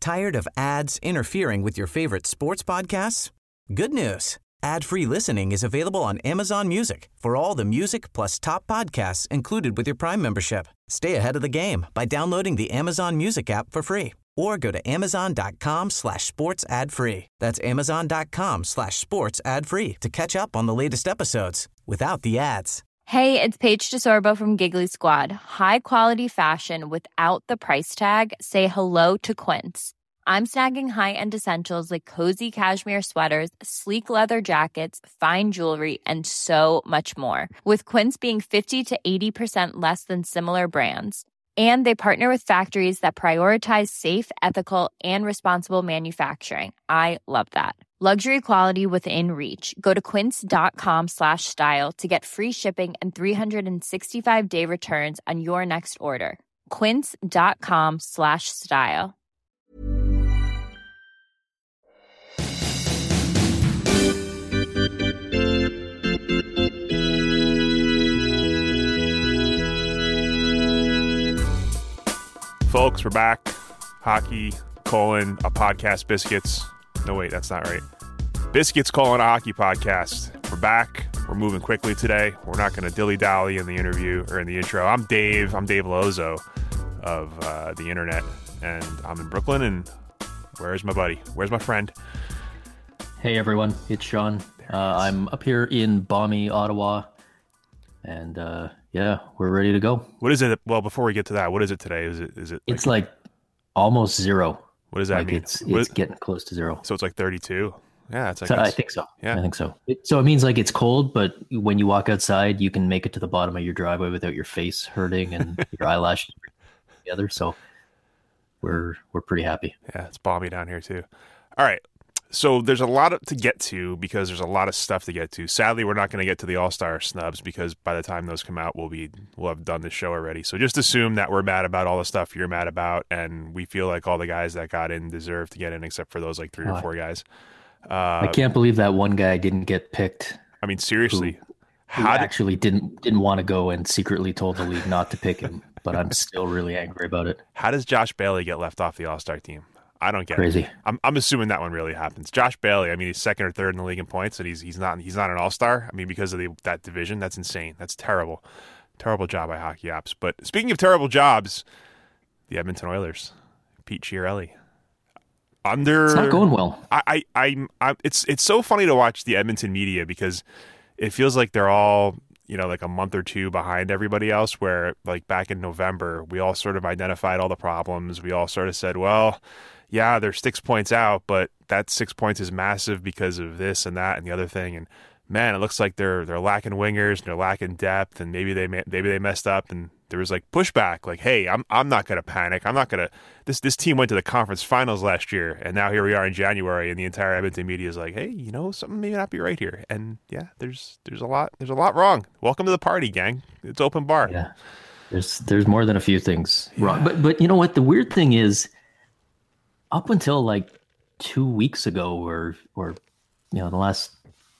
Tired of ads interfering with your favorite sports podcasts? Good news. Ad-free listening is available on Amazon Music for all the music plus top podcasts included with your Prime membership. Stay ahead of the game by downloading the Amazon Music app for free or go to amazon.com/sports ad free. That's amazon.com/sports ad free to catch up on the latest episodes without the ads. Hey, it's Paige DeSorbo from Giggly Squad. High quality fashion without the price tag. Say hello to Quince. I'm snagging high-end essentials like cozy cashmere sweaters, sleek leather jackets, fine jewelry, and so much more. With Quince being 50 to 80% less than similar brands. And they partner with factories that prioritize safe, ethical, and responsible manufacturing. I love that. Luxury quality within reach. Go to quince.com/style to get free shipping and 365-day returns on your next order. Quince.com/style. Folks, we're back. Hockey, a podcast, biscuits. No, wait, that's not right. Biscuits, a hockey podcast. We're back. We're moving quickly today. We're not going to dilly-dally in the interview or in the intro. I'm Dave Lozo of the internet, and I'm in Brooklyn, and where's my buddy? Where's my friend? Hey, everyone. It's Sean. I'm up here in balmy Ottawa, and yeah, we're ready to go. What is it? Well, before we get to that, what is it today? Is it? It's like almost zero. What does that mean? It's getting close to zero. So it's like 32. Yeah, it's like I think so. Yeah, I think so. So it means like it's cold, but when you walk outside, you can make it to the bottom of your driveway without your face hurting and your eyelashes together. So we're pretty happy. Yeah, it's balmy down here too. All right. So there's a lot to get to because there's a lot of stuff to get to. Sadly, we're not going to get to the All-Star snubs because by the time those come out, we'll have done this show already. So just assume that we're mad about all the stuff you're mad about, and we feel like all the guys that got in deserve to get in, except for those like 3 or 4 guys. I can't believe that one guy didn't get picked. I mean, seriously, who actually didn't want to go and secretly told the league not to pick him. But I'm still really angry about it. How does Josh Bailey get left off the All-Star team? I don't get Crazy. it. I'm assuming that one really happens. Josh Bailey, I mean, he's second or third in the league in points, and he's not an all-star. I mean, because of that division, that's insane. That's terrible. Terrible job by Hockey Ops. But speaking of terrible jobs, the Edmonton Oilers, Pete Chiarelli. It's not going well. It's so funny to watch the Edmonton media because it feels like they're all, like a month or two behind everybody else, where like back in November, we all sort of identified all the problems. We all sort of said, well, yeah, they're 6 points out, but that 6 points is massive because of this and that and the other thing. And man, it looks like they're lacking wingers and they're lacking depth, and maybe they messed up. And there was like pushback, like, hey, I'm not gonna panic. I'm not gonna. This team went to the conference finals last year, and now here we are in January, and the entire Edmonton media is like, hey, something may not be right here. And yeah, there's a lot wrong. Welcome to the party, gang. It's open bar. Yeah, there's more than a few things wrong. But you know what? The weird thing is, up until like 2 weeks ago, or the last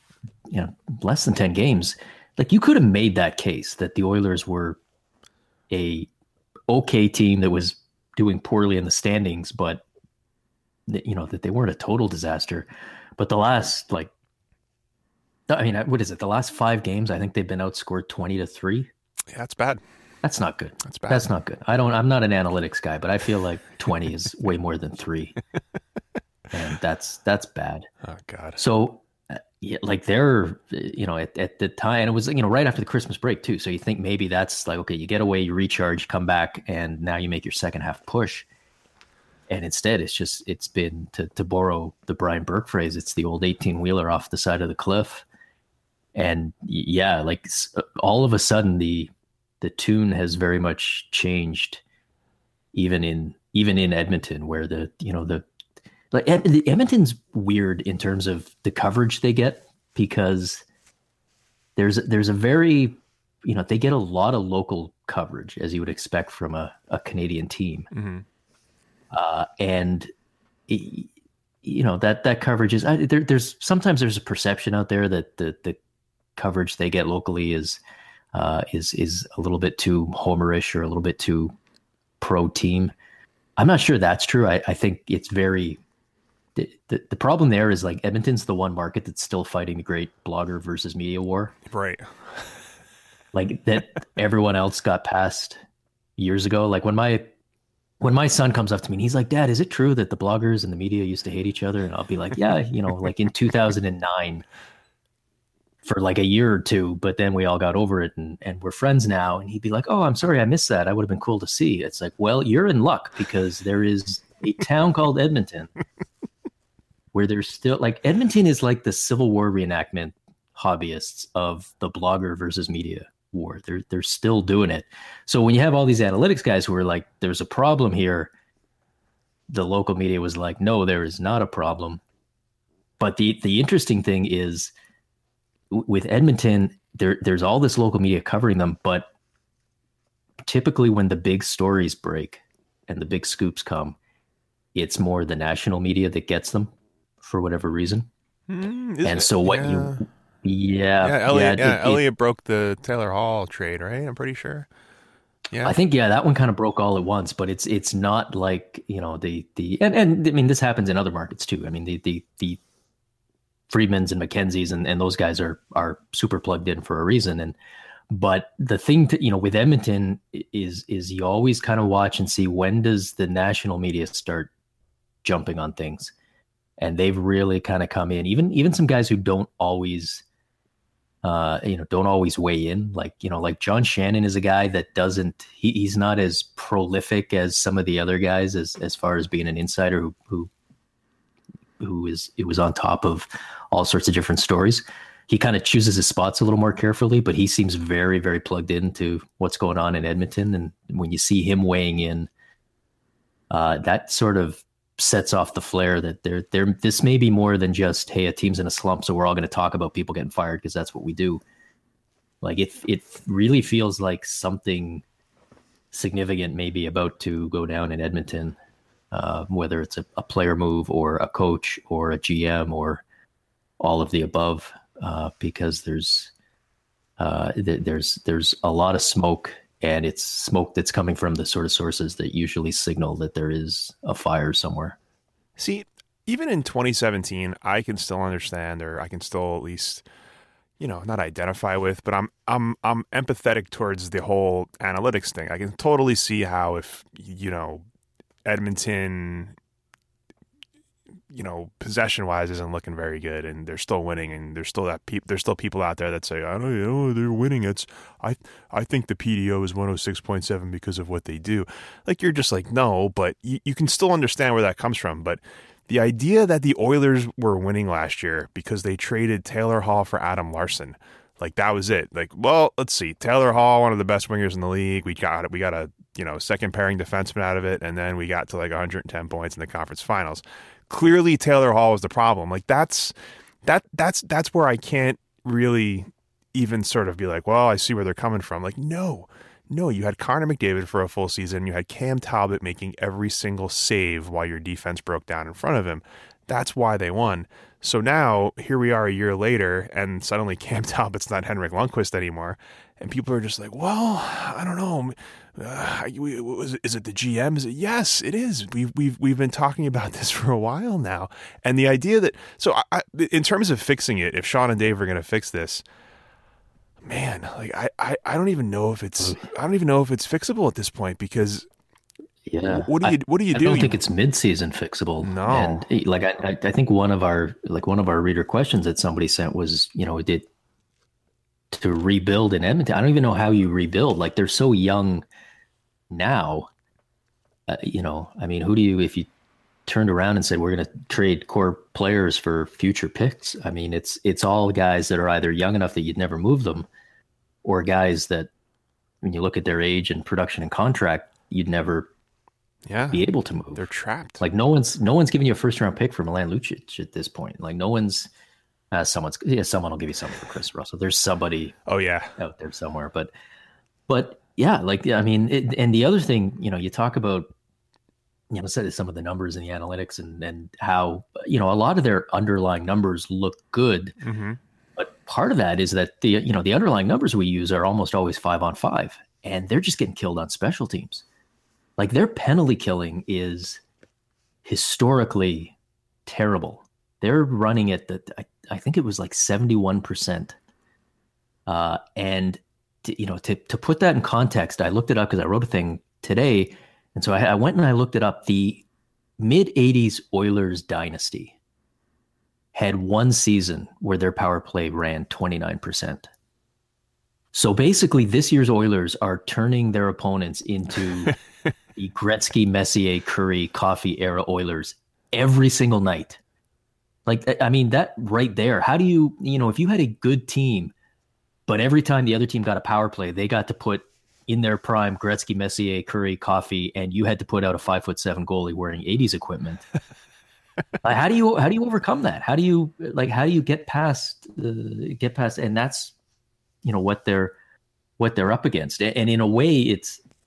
less than 10 games, like you could have made that case that the Oilers were a okay team that was doing poorly in the standings, but that they weren't a total disaster. But the last what is it? The last 5 games, I think they've been outscored 20-3. Yeah, that's bad. That's not good. That's bad. That's not good. I'm not an analytics guy, but I feel like 20 is way more than 3. And that's bad. Oh God. So yeah, like they're, at the time, and it was, right after the Christmas break too. So you think maybe that's like, okay, you get away, you recharge, come back, and now you make your second half push. And instead it's been, to borrow the Brian Burke phrase, it's the old 18-wheeler off the side of the cliff. And yeah, like all of a sudden the tune has very much changed, even in Edmonton, where the Edmonton's weird in terms of the coverage they get, because there's a very, they get a lot of local coverage, as you would expect from a Canadian team. Mm-hmm. And that coverage is there's sometimes there's a perception out there that the coverage they get locally is a little bit too homerish or a little bit too pro team. I'm not sure that's true. I think it's very, the problem there is like Edmonton's the one market that's still fighting the great blogger versus media war. Right. Like that everyone else got past years ago. Like when my son comes up to me and he's like, Dad, is it true that the bloggers and the media used to hate each other? And I'll be like, yeah, like in 2009 for like a year or two, but then we all got over it and we're friends now. And he'd be like, oh, I'm sorry, I missed that. I would have been cool to see. It's like, well, you're in luck because there is a town called Edmonton where there's still like Edmonton is like the Civil War reenactment hobbyists of the blogger versus media war. They're still doing it. So when you have all these analytics guys who are like, there's a problem here, the local media was like, no, there is not a problem. But the interesting thing is with Edmonton, there's all this local media covering them, but typically when the big stories break and the big scoops come, it's more the national media that gets them for whatever reason. Elliott broke the Taylor Hall trade, right? I'm pretty sure. Yeah, I think that one kind of broke all at once, but it's not like and I mean this happens in other markets too. I mean the Friedmans and McKenzies and those guys are super plugged in for a reason. But the thing with Edmonton is you always kind of watch and see when does the national media start jumping on things, and they've really kind of come in. Even some guys who don't always weigh in. Like John Shannon is a guy that he's not as prolific as some of the other guys as far as being an insider who was on top of all sorts of different stories. He kind of chooses his spots a little more carefully, but he seems very, very plugged into what's going on in Edmonton. And when you see him weighing in, that sort of sets off the flare that this may be more than just, hey, a team's in a slump, so we're all going to talk about people getting fired because that's what we do. Like it really feels like something significant may be about to go down in Edmonton, whether it's a player move or a coach or a GM or all of the above, because there's a lot of smoke, and it's smoke that's coming from the sort of sources that usually signal that there is a fire somewhere. See, even in 2017, I can still understand, or I can still at least, not identify with, but I'm empathetic towards the whole analytics thing. I can totally see how if, Edmonton, possession wise isn't looking very good, and they're still winning, and there's still people out there that say, I don't know, they're winning. I think the PDO is 106.7 because of what they do. Like, you're just like, no, but you can still understand where that comes from. But the idea that the Oilers were winning last year because they traded Taylor Hall for Adam Larson, like that was it. Like, well, let's see, Taylor Hall, one of the best wingers in the league. We got a second pairing defenseman out of it, and then we got to like 110 points in the conference finals. Clearly, Taylor Hall was the problem. Like that's where I can't really even sort of be like, well, I see where they're coming from. Like, no, you had Connor McDavid for a full season. You had Cam Talbot making every single save while your defense broke down in front of him. That's why they won. So now here we are a year later, and suddenly Cam Talbot's not Henrik Lundqvist anymore, and people are just like, well, I don't know. Is it the GM? Is it? Yes, it is. We've been talking about this for a while now, and the idea that in terms of fixing it, if Sean and Dave are going to fix this, man, like I don't even know if it's fixable at this point, because what do you do? I don't think it's mid-season fixable. No, and like I think one of our reader questions that somebody sent was, to rebuild in Edmonton. I don't even know how you rebuild. Like, they're so young now. I mean, who do you, if you turned around and said, we're going to trade core players for future picks? I mean, it's all guys that are either young enough that you'd never move them, or guys that when you look at their age and production and contract, you'd never be able to move. They're trapped. Like, no one's giving you a first round pick for Milan Lucic at this point. Like, no one's, someone will give you something for Chris Russell. There's somebody out there somewhere, but yeah, like, I mean, and the other thing, you talk about, some of the numbers in the analytics and how, a lot of their underlying numbers look good. Mm-hmm. But part of that is that the underlying numbers we use are almost always 5-on-5, and they're just getting killed on special teams. Like their penalty killing is historically terrible. They're running at I think it was like 71%. And to put that in context, I looked it up because I wrote a thing today. And so I went and I looked it up. The mid-'80s Oilers dynasty had one season where their power play ran 29%. So basically, this year's Oilers are turning their opponents into the Gretzky, Messier, Curry, Coffey era Oilers every single night. Like, I mean, that right there, how do you if you had a good team, but every time the other team got a power play, they got to put in their prime Gretzky, Messier, Curry, Coffey, and you had to put out a 5'7" goalie wearing '80s equipment. How do you overcome that? How do you get past? And that's what they're up against. And in a way,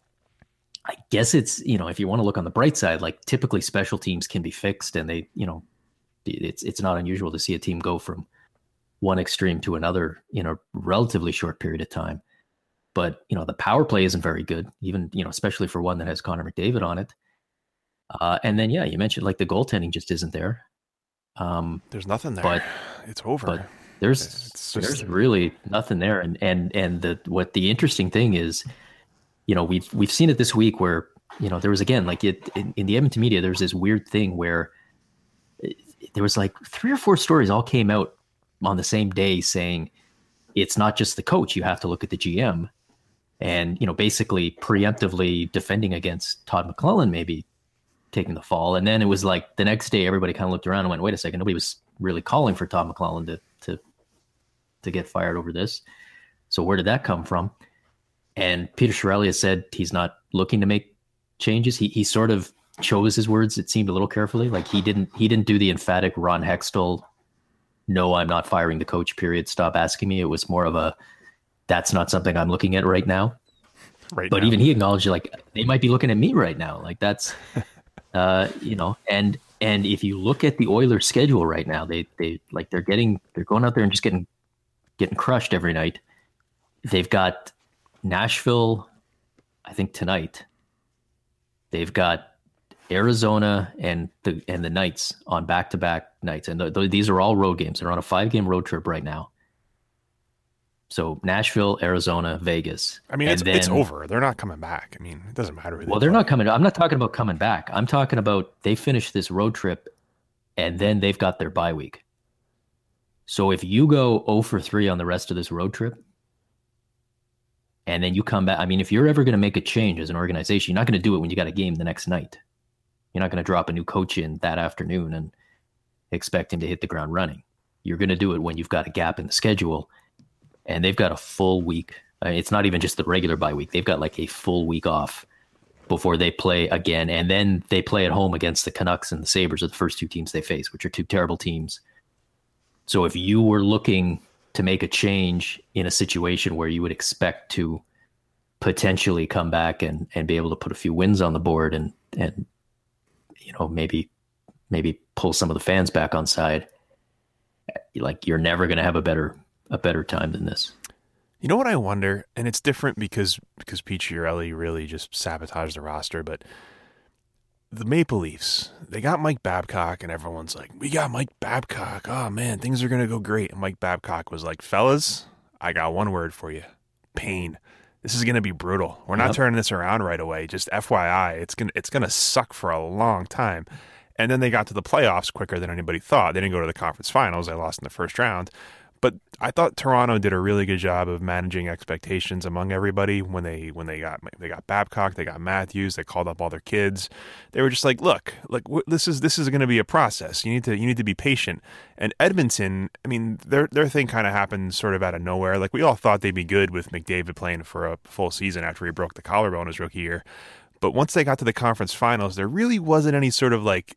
I guess it's if you want to look on the bright side, like typically special teams can be fixed, and they it's not unusual to see a team go from one extreme to another in a relatively short period of time. But the power play isn't very good, even especially for one that has Connor McDavid on it. And then, you mentioned like the goaltending just isn't there. There's nothing there. But it's over. But there's really nothing there. And what the interesting thing is, we've seen it this week where, there was again, like in the Edmonton media, there's this weird thing where there was like 3 or 4 stories all came out on the same day saying it's not just the coach. You have to look at the GM and, basically preemptively defending against Todd McLellan, maybe taking the fall. And then it was like the next day, everybody kind of looked around and went, wait a second, nobody was really calling for Todd McLellan to get fired over this. So where did that come from? And Peter Chiarelli has said he's not looking to make changes. He sort of chose his words, it seemed, a little carefully. Like he didn't do the emphatic Ron Hextall, no, I'm not firing the coach, period, stop asking me. It was more of a, that's not something I'm looking at right now. But even he acknowledged, like, they might be looking at me right now. Like that's, and if you look at the Oilers schedule right now, they're going out there and just getting crushed every night. They've got Nashville, I think tonight. They've got Arizona and the Knights on back-to-back nights. And these are all road games. They're on a 5-game road trip right now. So Nashville, Arizona, Vegas. I mean, it's over. They're not coming back. I mean, it doesn't matter. Well, they're not coming. I'm not talking about coming back. I'm talking about they finish this road trip and then they've got their bye week. So if you go 0 for 3 on the rest of this road trip and then you come back, I mean, if you're ever going to make a change as an organization, you're not going to do it when you got a game the next night. You're not going to drop a new coach in that afternoon and expect him to hit the ground running. You're going to do it when you've got a gap in the schedule. And they've got a full week. It's not even just the regular bye week. They've got like a full week off before they play again. And then they play at home against the Canucks and the Sabres are the first 2 teams they face, which are 2 terrible teams. So if you were looking to make a change in a situation where you would expect to potentially come back and be able to put a few wins on the board and maybe pull some of the fans back on side, like you're never going to have a better time than this. You know what I wonder, and it's different because Pete Chiarelli really just sabotaged the roster, but the Maple Leafs, they got Mike Babcock, and everyone's like, we got Mike Babcock. Oh, man, things are going to go great. And Mike Babcock was like, fellas, I got one word for you. Pain. This is going to be brutal. We're not turning this around right away. Just FYI, it's going to suck for a long time. And then they got to the playoffs quicker than anybody thought. They didn't go to the conference finals. They lost in the first round. But I thought Toronto did a really good job of managing expectations among everybody when they got Babcock, they got Matthews, they called up all their kids. They were just like, look, this is going to be a process. You need to be patient. And Edmonton, I mean, their thing kind of happened sort of out of nowhere. Like we all thought they'd be good with McDavid playing for a full season after he broke the collarbone his rookie year. But once they got to the conference finals, there really wasn't any sort of like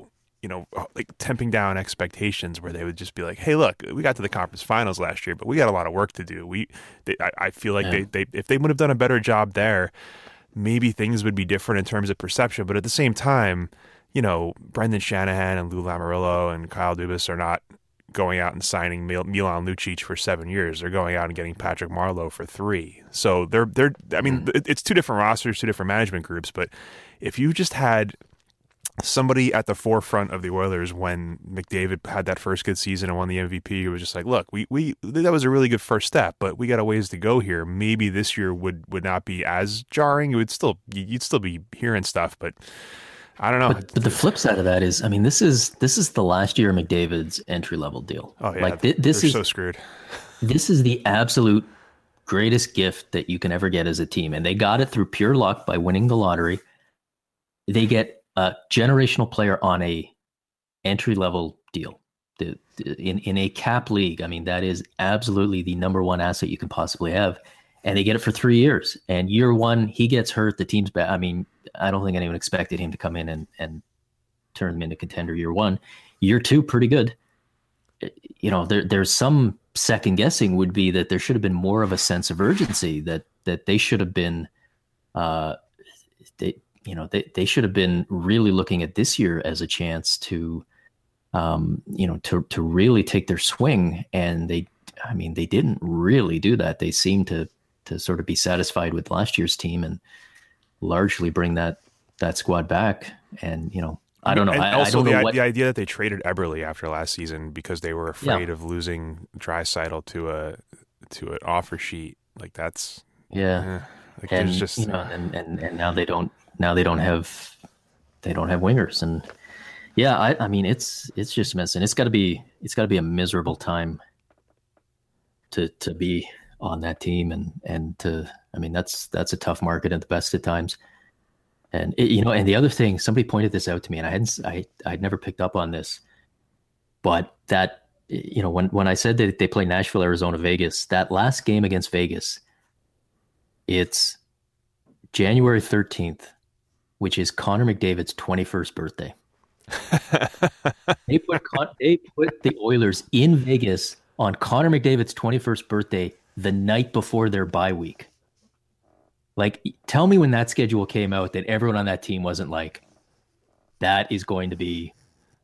temping down expectations where they would just be like, hey, look, we got to the conference finals last year, but we got a lot of work to do. I feel like they if they would have done a better job there, maybe things would be different in terms of perception. But at the same time, Brendan Shanahan and Lou Lamoriello and Kyle Dubas are not going out and signing Milan Lucic for 7 years. They're going out and getting Patrick Marleau for 3. So it's two different rosters, two different management groups. But if you just had somebody at the forefront of the Oilers when McDavid had that first good season and won the MVP, who was just like, look, we that was a really good first step, but we got a ways to go here. Maybe this year would not be as jarring. You'd still be hearing stuff, but I don't know. But the flip side of that is, I mean, this is the last year of McDavid's entry level deal. Oh yeah, like this is so screwed. This is the absolute greatest gift that you can ever get as a team, and they got it through pure luck by winning the lottery. They get a generational player on a entry level deal in a cap league. I mean, that is absolutely the number one asset you can possibly have. And they get it for 3 years. And year one, he gets hurt. The team's bad. I mean, I don't think anyone expected him to come in and turn them into contender year one. Year two, pretty good. You know, there's some second guessing would be that there should have been more of a sense of urgency, that they should have been, they should have been really looking at this year as a chance to, to really take their swing. And they didn't really do that. They seemed to sort of be satisfied with last year's team and largely bring that squad back. And, I don't know. I don't know the idea that they traded Eberle after last season because they were afraid of losing Draisaitl to an offer sheet. Like that's and there's just and now they don't have wingers. And I mean it's just messing. It's got to be a miserable time to be on that team and that's a tough market at the best of times. And and the other thing, somebody pointed this out to me, and I'd never picked up on this, but that when I said that they play Nashville, Arizona, Vegas, that last game against Vegas, it's January 13th, which is Connor McDavid's 21st birthday. They put the Oilers in Vegas on Connor McDavid's 21st birthday the night before their bye week. Like, tell me when that schedule came out that everyone on that team wasn't like, that is going to be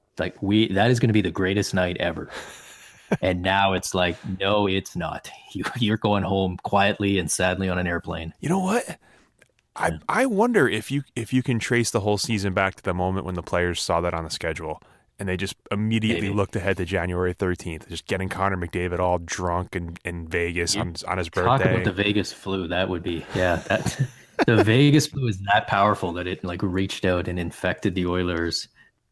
the greatest night ever. And now it's like, no, it's not. You're going home quietly and sadly on an airplane. You know what? I wonder if you can trace the whole season back to the moment when the players saw that on the schedule and they just immediately looked ahead to January 13th, just getting Connor McDavid all drunk in Vegas on his birthday. Talk about the Vegas flu. That would be, the Vegas flu is that powerful that it like reached out and infected the Oilers.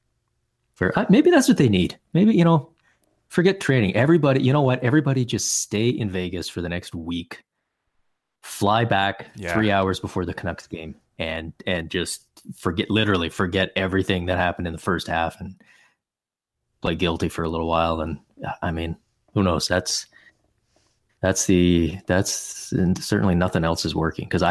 Maybe that's what they need. Maybe, forget training. Everybody, you know what? Everybody just stay in Vegas for the next week. Fly back 3 hours before the Canucks game and just forget everything that happened in the first half and play guilty for a little while. And I mean, who knows? That's certainly nothing else is working. Cause I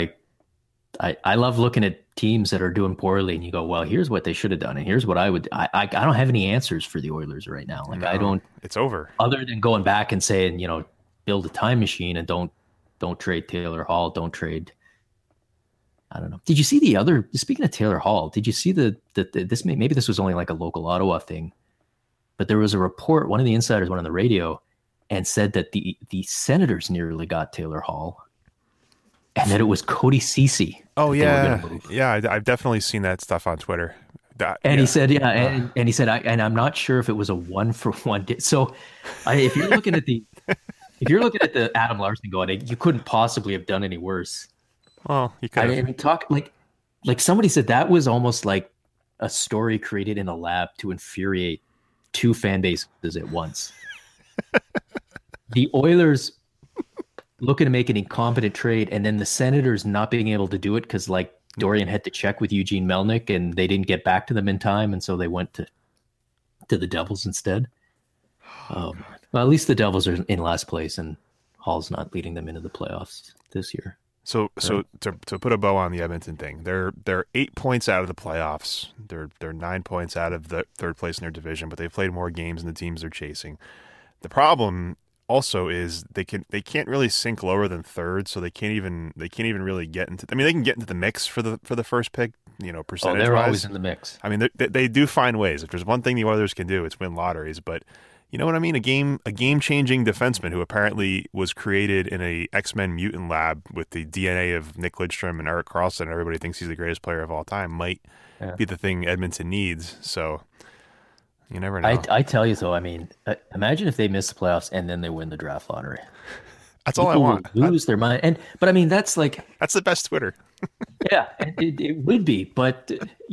love looking at teams that are doing poorly and you go, well, here's what they should have done. And here's what I don't have any answers for the Oilers right now. Like it's over other than going back and saying, build a time machine and don't trade Taylor Hall. Don't trade. I don't know. Did you see speaking of Taylor Hall, did you see maybe this was only like a local Ottawa thing, but there was a report, one of the insiders went on the radio and said that the Senators nearly got Taylor Hall and that it was Cody Ceci. Oh yeah. Yeah. I've definitely seen that stuff on Twitter. He said, and he said, I'm not sure if it was a 1-for-1. So if you're looking at the Adam Larson going, you couldn't possibly have done any worse. Well, you could. I talk like somebody said that was almost like a story created in a lab to infuriate two fan bases at once. The Oilers looking to make an incompetent trade, and then the Senators not being able to do it because like Dorian had to check with Eugene Melnyk, and they didn't get back to them in time, and so they went to the Devils instead. Well, at least the Devils are in last place, and Hall's not leading them into the playoffs this year. So to put a bow on the Edmonton thing, they're 8 points out of the playoffs. They're 9 points out of the third place in their division, but they've played more games than the teams they're chasing. The problem also is they can't really sink lower than third, so they can't even really get into. I mean, they can get into the mix for the first pick, percentage. They're always in the mix. I mean, they do find ways. If there's one thing the Oilers can do, it's win lotteries, but. You know what I mean? A game-changing defenseman who apparently was created in a X-Men mutant lab with the DNA of Nick Lidstrom and Erik Karlsson. Everybody thinks he's the greatest player of all time. Might be the thing Edmonton needs. So you never know. I tell you though, I mean, imagine if they miss the playoffs and then they win the draft lottery. That's all I want. Lose their mind. But I mean, that's the best Twitter. Yeah, it would be. But,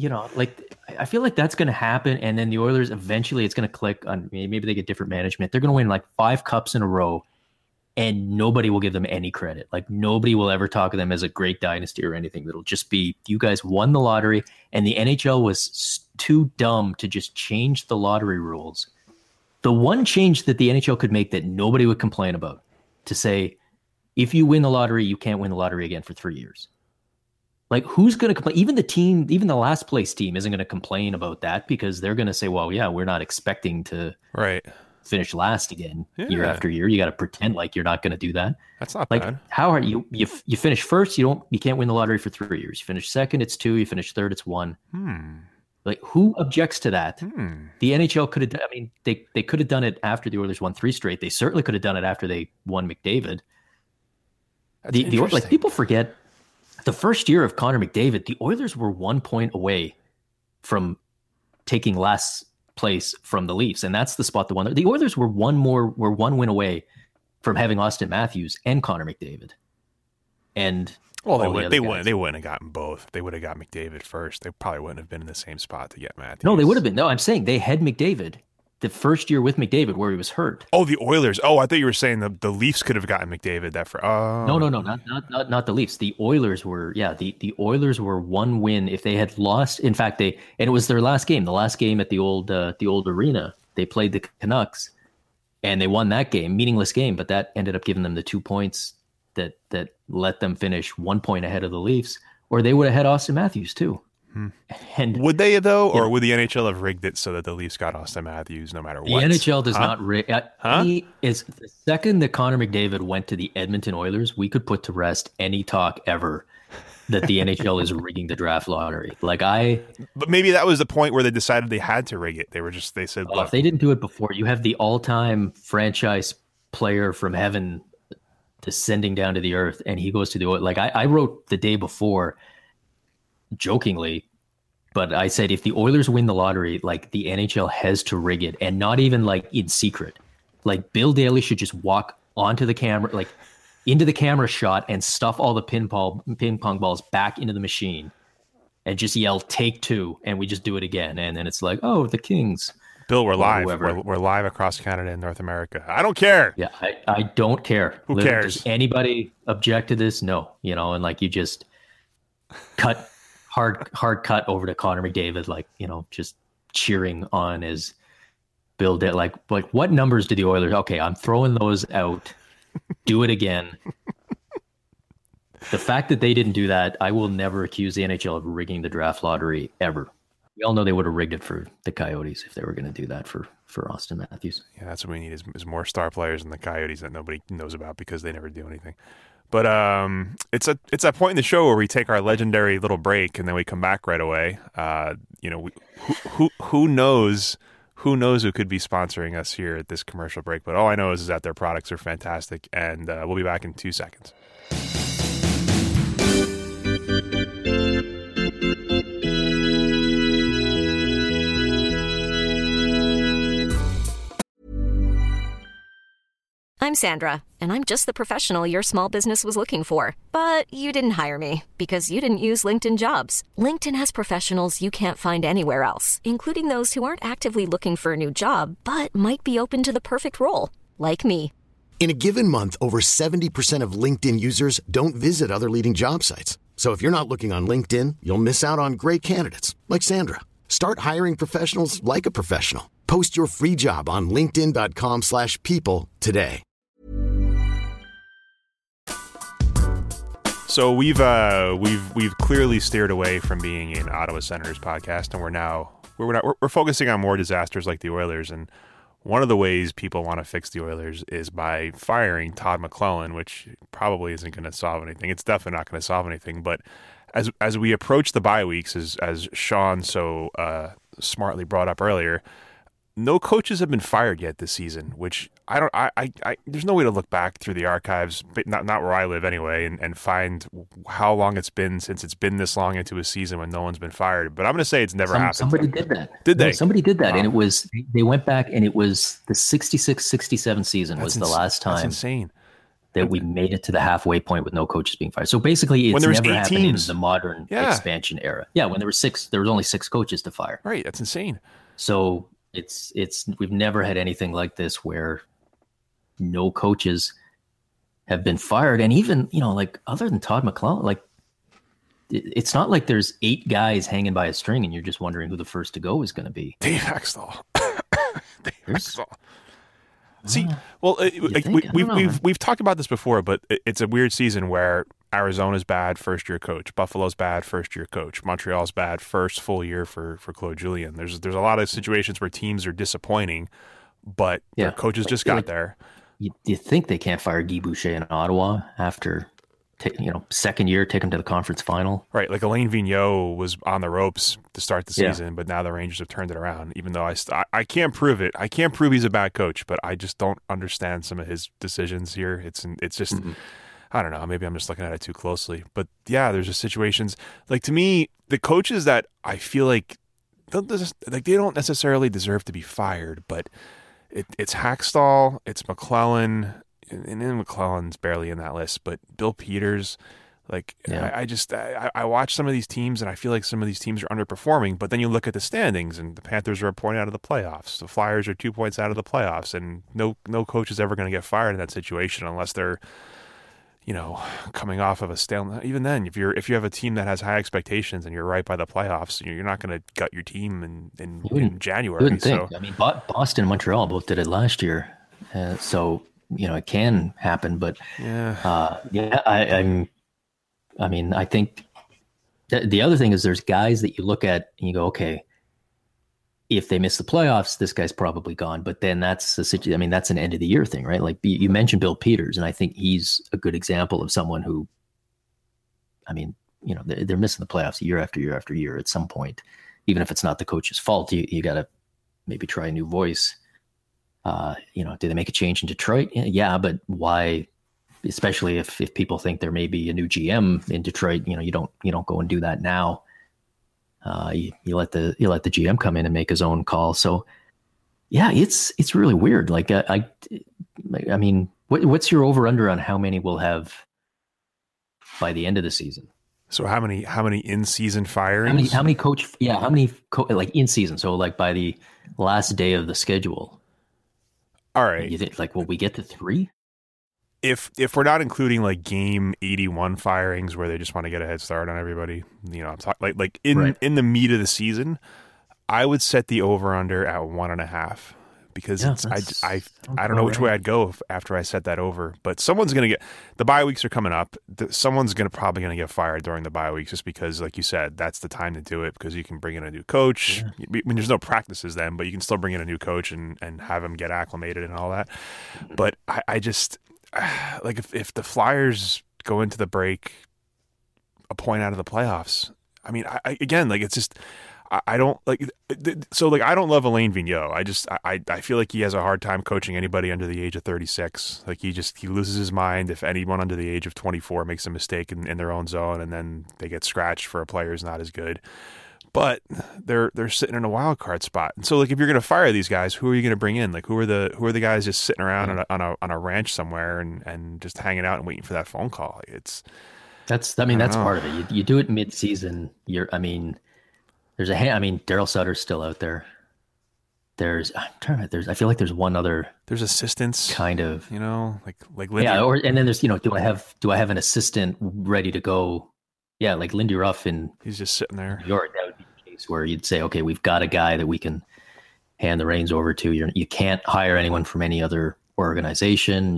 I feel like that's going to happen. And then the Oilers, eventually it's going to click on, maybe they get different management. They're going to win like 5 cups in a row and nobody will give them any credit. Like nobody will ever talk of them as a great dynasty or anything. It'll just be, you guys won the lottery, and the NHL was too dumb to just change the lottery rules. The one change that the NHL could make that nobody would complain about, to say, if you win the lottery, you can't win the lottery again for 3 years. Like, who's going to complain? Even the last place team isn't going to complain about that, because they're going to say, well, yeah, we're not expecting to finish last again year after year. You got to pretend like you're not going to do that. That's not like, bad. How are you finish first, you can't win the lottery for 3 years. You finish second, it's 2. You finish third, it's 1. Like, who objects to that? The NHL could have, I mean, they could have done it after the Oilers won 3 straight. They certainly could have done it after they won McDavid. Like, people forget the first year of Connor McDavid, the Oilers were 1 point away from taking last place from the Leafs. And that's the spot that won. The Oilers were one win away from having Austin Matthews and Connor McDavid. And well, they wouldn't have gotten both. They would have got McDavid first. They probably wouldn't have been in the same spot to get Matthews. No, they would have been. No, I'm saying they had McDavid the first year with McDavid where he was hurt. Oh, the Oilers. Oh, I thought you were saying the Leafs could have gotten McDavid that for. No, not the Leafs. The Oilers were, the Oilers were 1 win. If they had lost, in fact, and it was their last game at the old arena. They played the Canucks, and they won that game, meaningless game, but that ended up giving them the 2 points that let them finish 1 point ahead of the Leafs, or they would have had Austin Matthews too. And would they though, or would the NHL have rigged it so that the Leafs got Austin Matthews no matter what? The NHL does not rig. He is the second that Connor McDavid went to the Edmonton Oilers, we could put to rest any talk ever that the NHL is rigging the draft lottery. But maybe that was the point where they decided they had to rig it. They said, if they didn't do it before, you have the all-time franchise player from heaven descending down to the earth, and he goes to the Oilers. I wrote the day before, jokingly, but I said, if the Oilers win the lottery, the NHL has to rig it, and not even in secret. Bill Daly should just walk onto the camera, into the camera shot, and stuff all the ping pong balls back into the machine and just yell, "Take 2," and we just do it again. And then it's like, oh, the Kings. Bill, we're live. We're live across Canada and North America. I don't care. Yeah, I don't care. Who cares? Does anybody object to this? No. And you just cut hard cut over to Connor McDavid, just cheering on as Bill did. What numbers did the Oilers? Okay, I'm throwing those out. Do it again. The fact that they didn't do that, I will never accuse the NHL of rigging the draft lottery ever. We all know they would have rigged it for the Coyotes if they were going to do that for Austin Matthews. Yeah, that's what we need is more star players than the Coyotes that nobody knows about because they never do anything. But it's that point in the show where we take our legendary little break and then we come back right away. Who knows who could be sponsoring us here at this commercial break? But all I know is that their products are fantastic, and we'll be back in 2 seconds. I'm Sandra, and I'm just the professional your small business was looking for. But you didn't hire me because you didn't use LinkedIn Jobs. LinkedIn has professionals you can't find anywhere else, including those who aren't actively looking for a new job, but might be open to the perfect role, like me. In a given month, over 70% of LinkedIn users don't visit other leading job sites. So if you're not looking on LinkedIn, you'll miss out on great candidates like Sandra. Start hiring professionals like a professional. Post your free job on linkedin.com/people today. So we've clearly steered away from being an Ottawa Senators podcast, and we're focusing on more disasters like the Oilers. And one of the ways people want to fix the Oilers is by firing Todd McLellan, which probably isn't going to solve anything. It's definitely not going to solve anything. But as we approach the bye weeks, as Sean so smartly brought up earlier, no coaches have been fired yet this season, which there's no way to look back through the archives, but not where I live anyway, and find how long it's been since it's been this long into a season when no one's been fired. But I'm going to say it's never happened. Somebody did that. Did they? Somebody did that, and they went back, and it was the 66-67 season was the last time. That's insane. That we made it to the halfway point with no coaches being fired. So basically, it's never happened in the modern expansion era. Yeah, when there was only 6 coaches to fire. Right, that's insane. So we've never had anything like this where no coaches have been fired. And even, like other than Todd McClellan, like it's not like there's 8 guys hanging by a string and you're just wondering who the first to go is going to be. Dave Hextall. See, well, we've talked about this before, but it's a weird season where Arizona's bad, first-year coach. Buffalo's bad, first-year coach. Montreal's bad, first full year for Claude Julien. There's a lot of situations where teams are disappointing, but their coaches just got there. You think they can't fire Guy Boucher in Ottawa after, second year, take him to the conference final? Right, like Alain Vigneault was on the ropes to start the season, but now the Rangers have turned it around, even though I can't prove it. I can't prove he's a bad coach, but I just don't understand some of his decisions here. It's just... Mm-hmm. I don't know. Maybe I'm just looking at it too closely. But yeah, there's just situations. Like, to me, the coaches that I feel like they don't necessarily deserve to be fired, but it's Hackstall, it's McClellan, and then McClellan's barely in that list, but Bill Peters. Like, I watch some of these teams, and I feel like some of these teams are underperforming, but then you look at the standings, and the Panthers are a point out of the playoffs. The Flyers are 2 points out of the playoffs, and no coach is ever going to get fired in that situation unless they're coming off of a stalemate. Even then, if you have a team that has high expectations and you're right by the playoffs, you're not going to gut your team in January. You wouldn't think. I mean, Boston and Montreal both did it last year, so it can happen. But I think the other thing is there's guys that you look at and you go, okay, if they miss the playoffs, this guy's probably gone. But then that's that's an end of the year thing, right? Like you mentioned Bill Peters, and I think he's a good example of someone who, they're missing the playoffs year after year after year. At some point, even if it's not the coach's fault, you got to maybe try a new voice. Do they make a change in Detroit? Yeah, but why? Especially if people think there may be a new GM in Detroit, you don't go and do that now. You let the GM come in and make his own call. So, yeah, it's really weird. Like what's your over under on how many we'll have by the end of the season? So how many in season firings? How many like in season? So like by the last day of the schedule. All right. You think, like, will we get to 3? If we're not including like game 81 firings where they just want to get a head start on everybody, I'm talking like in the meat of the season, I would set the over under at 1.5 because I don't know which way I'd go after I set that over. But someone's gonna get the bye weeks are coming up. Someone's probably gonna get fired during the bye weeks just because, like you said, that's the time to do it because you can bring in a new coach. Yeah. I mean, there's no practices then, but you can still bring in a new coach and have him get acclimated and all that. But I just. Like if the Flyers go into the break a point out of the playoffs, I mean, I don't like. So like, I don't love Alain Vigneault. I feel like he has a hard time coaching anybody under the age of 36. Like he loses his mind if anyone under the age of 24 makes a mistake in their own zone, and then they get scratched for a player who's not as good. But they're sitting in a wild card spot, and so like if you're going to fire these guys, who are you going to bring in? Like who are the guys just sitting around on a ranch somewhere and just hanging out and waiting for that phone call? That's part of it. You do it mid-season. There's Daryl Sutter's still out there. I feel like there's one other. There's assistants, kind of. Like Lindy. Yeah, and then there's do I have an assistant ready to go? Yeah, like Lindy Ruff, and he's just sitting there. That would be the case where you'd say, okay, we've got a guy that we can hand the reins over to. You can't hire anyone from any other organization.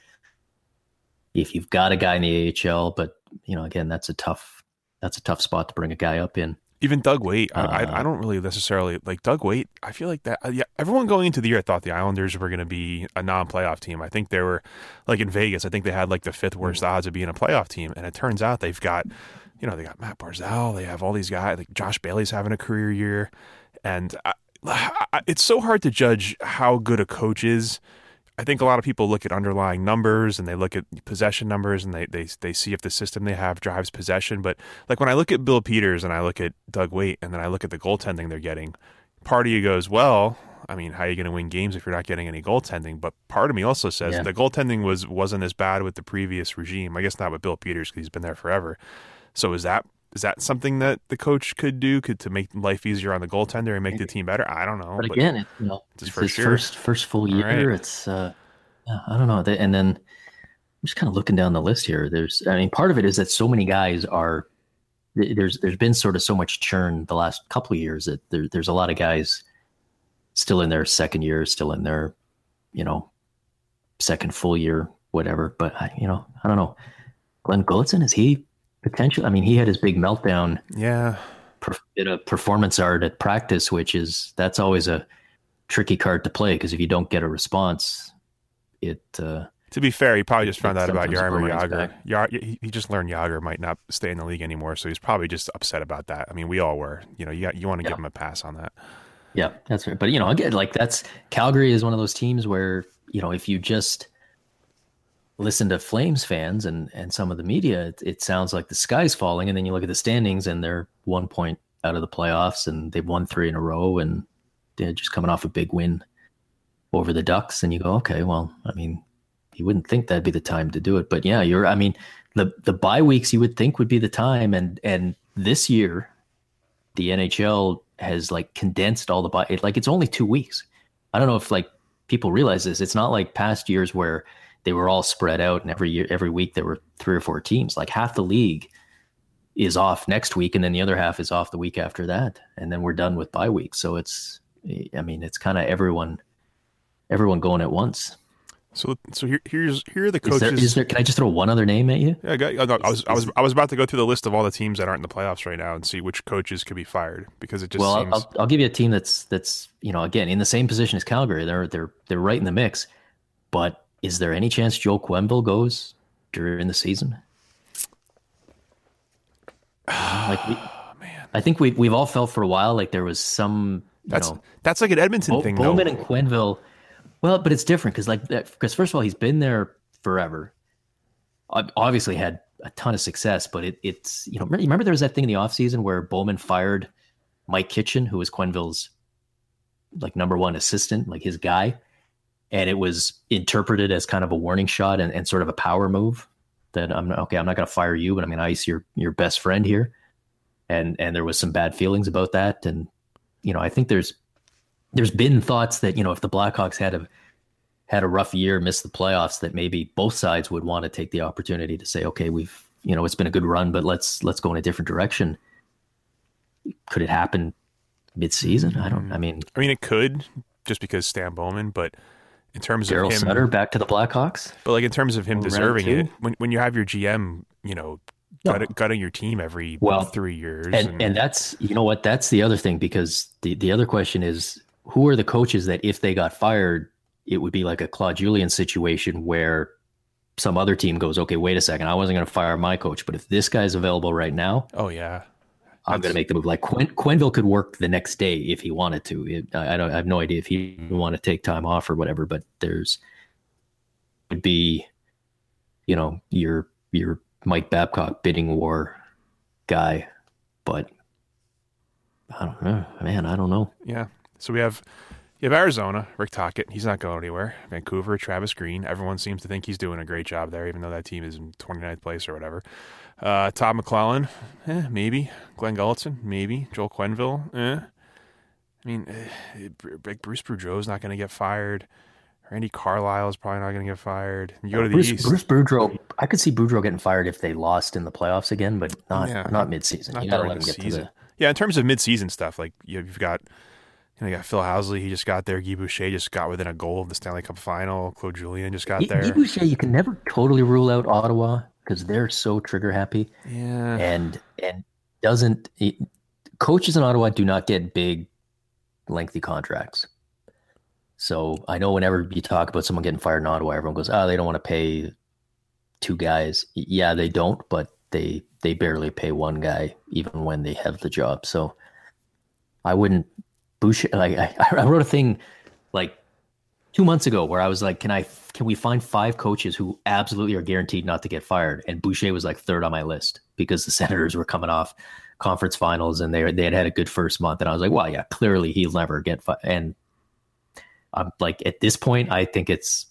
If you've got a guy in the AHL, but again, that's a tough spot to bring a guy up in. Even Doug Weight, I don't really necessarily like Doug Weight. I feel like that. Everyone going into the year thought the Islanders were going to be a non-playoff team. I think they were like in Vegas. I think they had like the 5th worst odds of being a playoff team, and it turns out they've got, they got Matt Barzal. They have all these guys. Like Josh Bailey's having a career year, and it's so hard to judge how good a coach is. I think a lot of people look at underlying numbers and they look at possession numbers and they see if the system they have drives possession. But like when I look at Bill Peters and I look at Doug Weight and then I look at the goaltending they're getting, part of you goes, well, I mean, how are you going to win games if you're not getting any goaltending? But part of me also says the goaltending wasn't as bad with the previous regime. I guess not with Bill Peters because he's been there forever. So is that something that the coach could do to make life easier on the goaltender and make the team better? I don't know. But again, it's his first full year. Right. It's I don't know. And then I'm just kind of looking down the list here. Part of it is that so many guys are. There's been sort of so much churn the last couple of years that there's a lot of guys still in their second year, still in their second full year, whatever. But I don't know. Glenn Gulutzan, is he potential? I mean, he had his big meltdown. Yeah. Did a performance art at practice, that's always a tricky card to play because if you don't get a response, to be fair, he probably just found out about Jaromir Jagr. He just learned Jagr might not stay in the league anymore, so he's probably just upset about that. I mean, we all were. You want to give him a pass on that. Yeah, that's right. But again, Calgary is one of those teams where if you just listen to Flames fans and some of the media, it sounds like the sky's falling. And then you look at the standings and they're 1 point out of the playoffs and they've won 3 in a row and they're just coming off a big win over the Ducks. And you go, okay, well, I mean, you wouldn't think that'd be the time to do it. But yeah, the bye weeks you would think would be the time. And this year, the NHL has condensed all the bye. It's only 2 weeks. I don't know if people realize this. It's not like past years where they were all spread out and every week there were 3 or 4 teams. Half the league is off next week and then the other half is off the week after that. And then we're done with bye weeks. So it's kind of everyone going at once. So here are the coaches. Is there? Can I just throw one other name at you? Yeah, I was about to go through the list of all the teams that aren't in the playoffs right now and see which coaches could be fired because it just seems. I'll give you a team that's again in the same position as Calgary. They're right in the mix, but is there any chance Joel Quenneville goes during the season? Man, I think we've all felt for a while there was some. That's like an Edmonton thing. Bowman and Quenneville. Well, but it's different because first of all, he's been there forever. Obviously had a ton of success, but it's remember there was that thing in the offseason where Bowman fired Mike Kitchen, who was Quenneville's number one assistant, his guy, and it was interpreted as kind of a warning shot and sort of a power move that I'm not going to fire you, but I'm going to ice your best friend here, and there was some bad feelings about that, and I think there's been thoughts that, if the Blackhawks had a rough year, missed the playoffs, that maybe both sides would want to take the opportunity to say, okay, we've, it's been a good run, but let's go in a different direction. Could it happen mid-season? I mean, it could just because Stan Bowman, but in terms Daryl of him, Sutter back to the Blackhawks, but in terms of him deserving it, when you have your GM, gutting your team every 3 years. And that's, that's the other thing, because the other question is, who are the coaches that if they got fired, it would be like a Claude Julien situation where some other team goes, okay, wait a second, I wasn't going to fire my coach, but if this guy's available right now, oh yeah, I'm going to make the move. Quenneville could work the next day if he wanted to. I have no idea if he would want to take time off or whatever, but would be, your Mike Babcock bidding war guy, but I don't know, man. I don't know. Yeah. So you have Arizona, Rick Tocchet. He's not going anywhere. Vancouver, Travis Green. Everyone seems to think he's doing a great job there, even though that team is in 29th place or whatever. Todd McClellan, maybe. Glenn Gulutzan, maybe. Joel Quenneville, Bruce Boudreau's not going to get fired. Randy Carlisle is probably not going to get fired. You go to the East. Bruce Boudreau, I could see Boudreau getting fired if they lost in the playoffs again, but not mid-season. Not during the season. In terms of mid-season stuff, you've got Phil Housley. He just got there. Guy Boucher just got within a goal of the Stanley Cup final. Claude Julien just got there. Guy Boucher, you can never totally rule out Ottawa because they're so trigger happy. Yeah, and coaches in Ottawa do not get big, lengthy contracts. So I know whenever you talk about someone getting fired in Ottawa, everyone goes, they don't want to pay 2 guys. Yeah, they don't, but they barely pay 1 guy even when they have the job. So I wouldn't Boucher, like I wrote a thing like 2 months ago where I was like, can we find 5 coaches who absolutely are guaranteed not to get fired? And Boucher was like third on my list because the Senators were coming off conference finals and they had a good first month. And I was like, well, yeah, clearly he'll never get fired. And I'm like, at this point, I think it's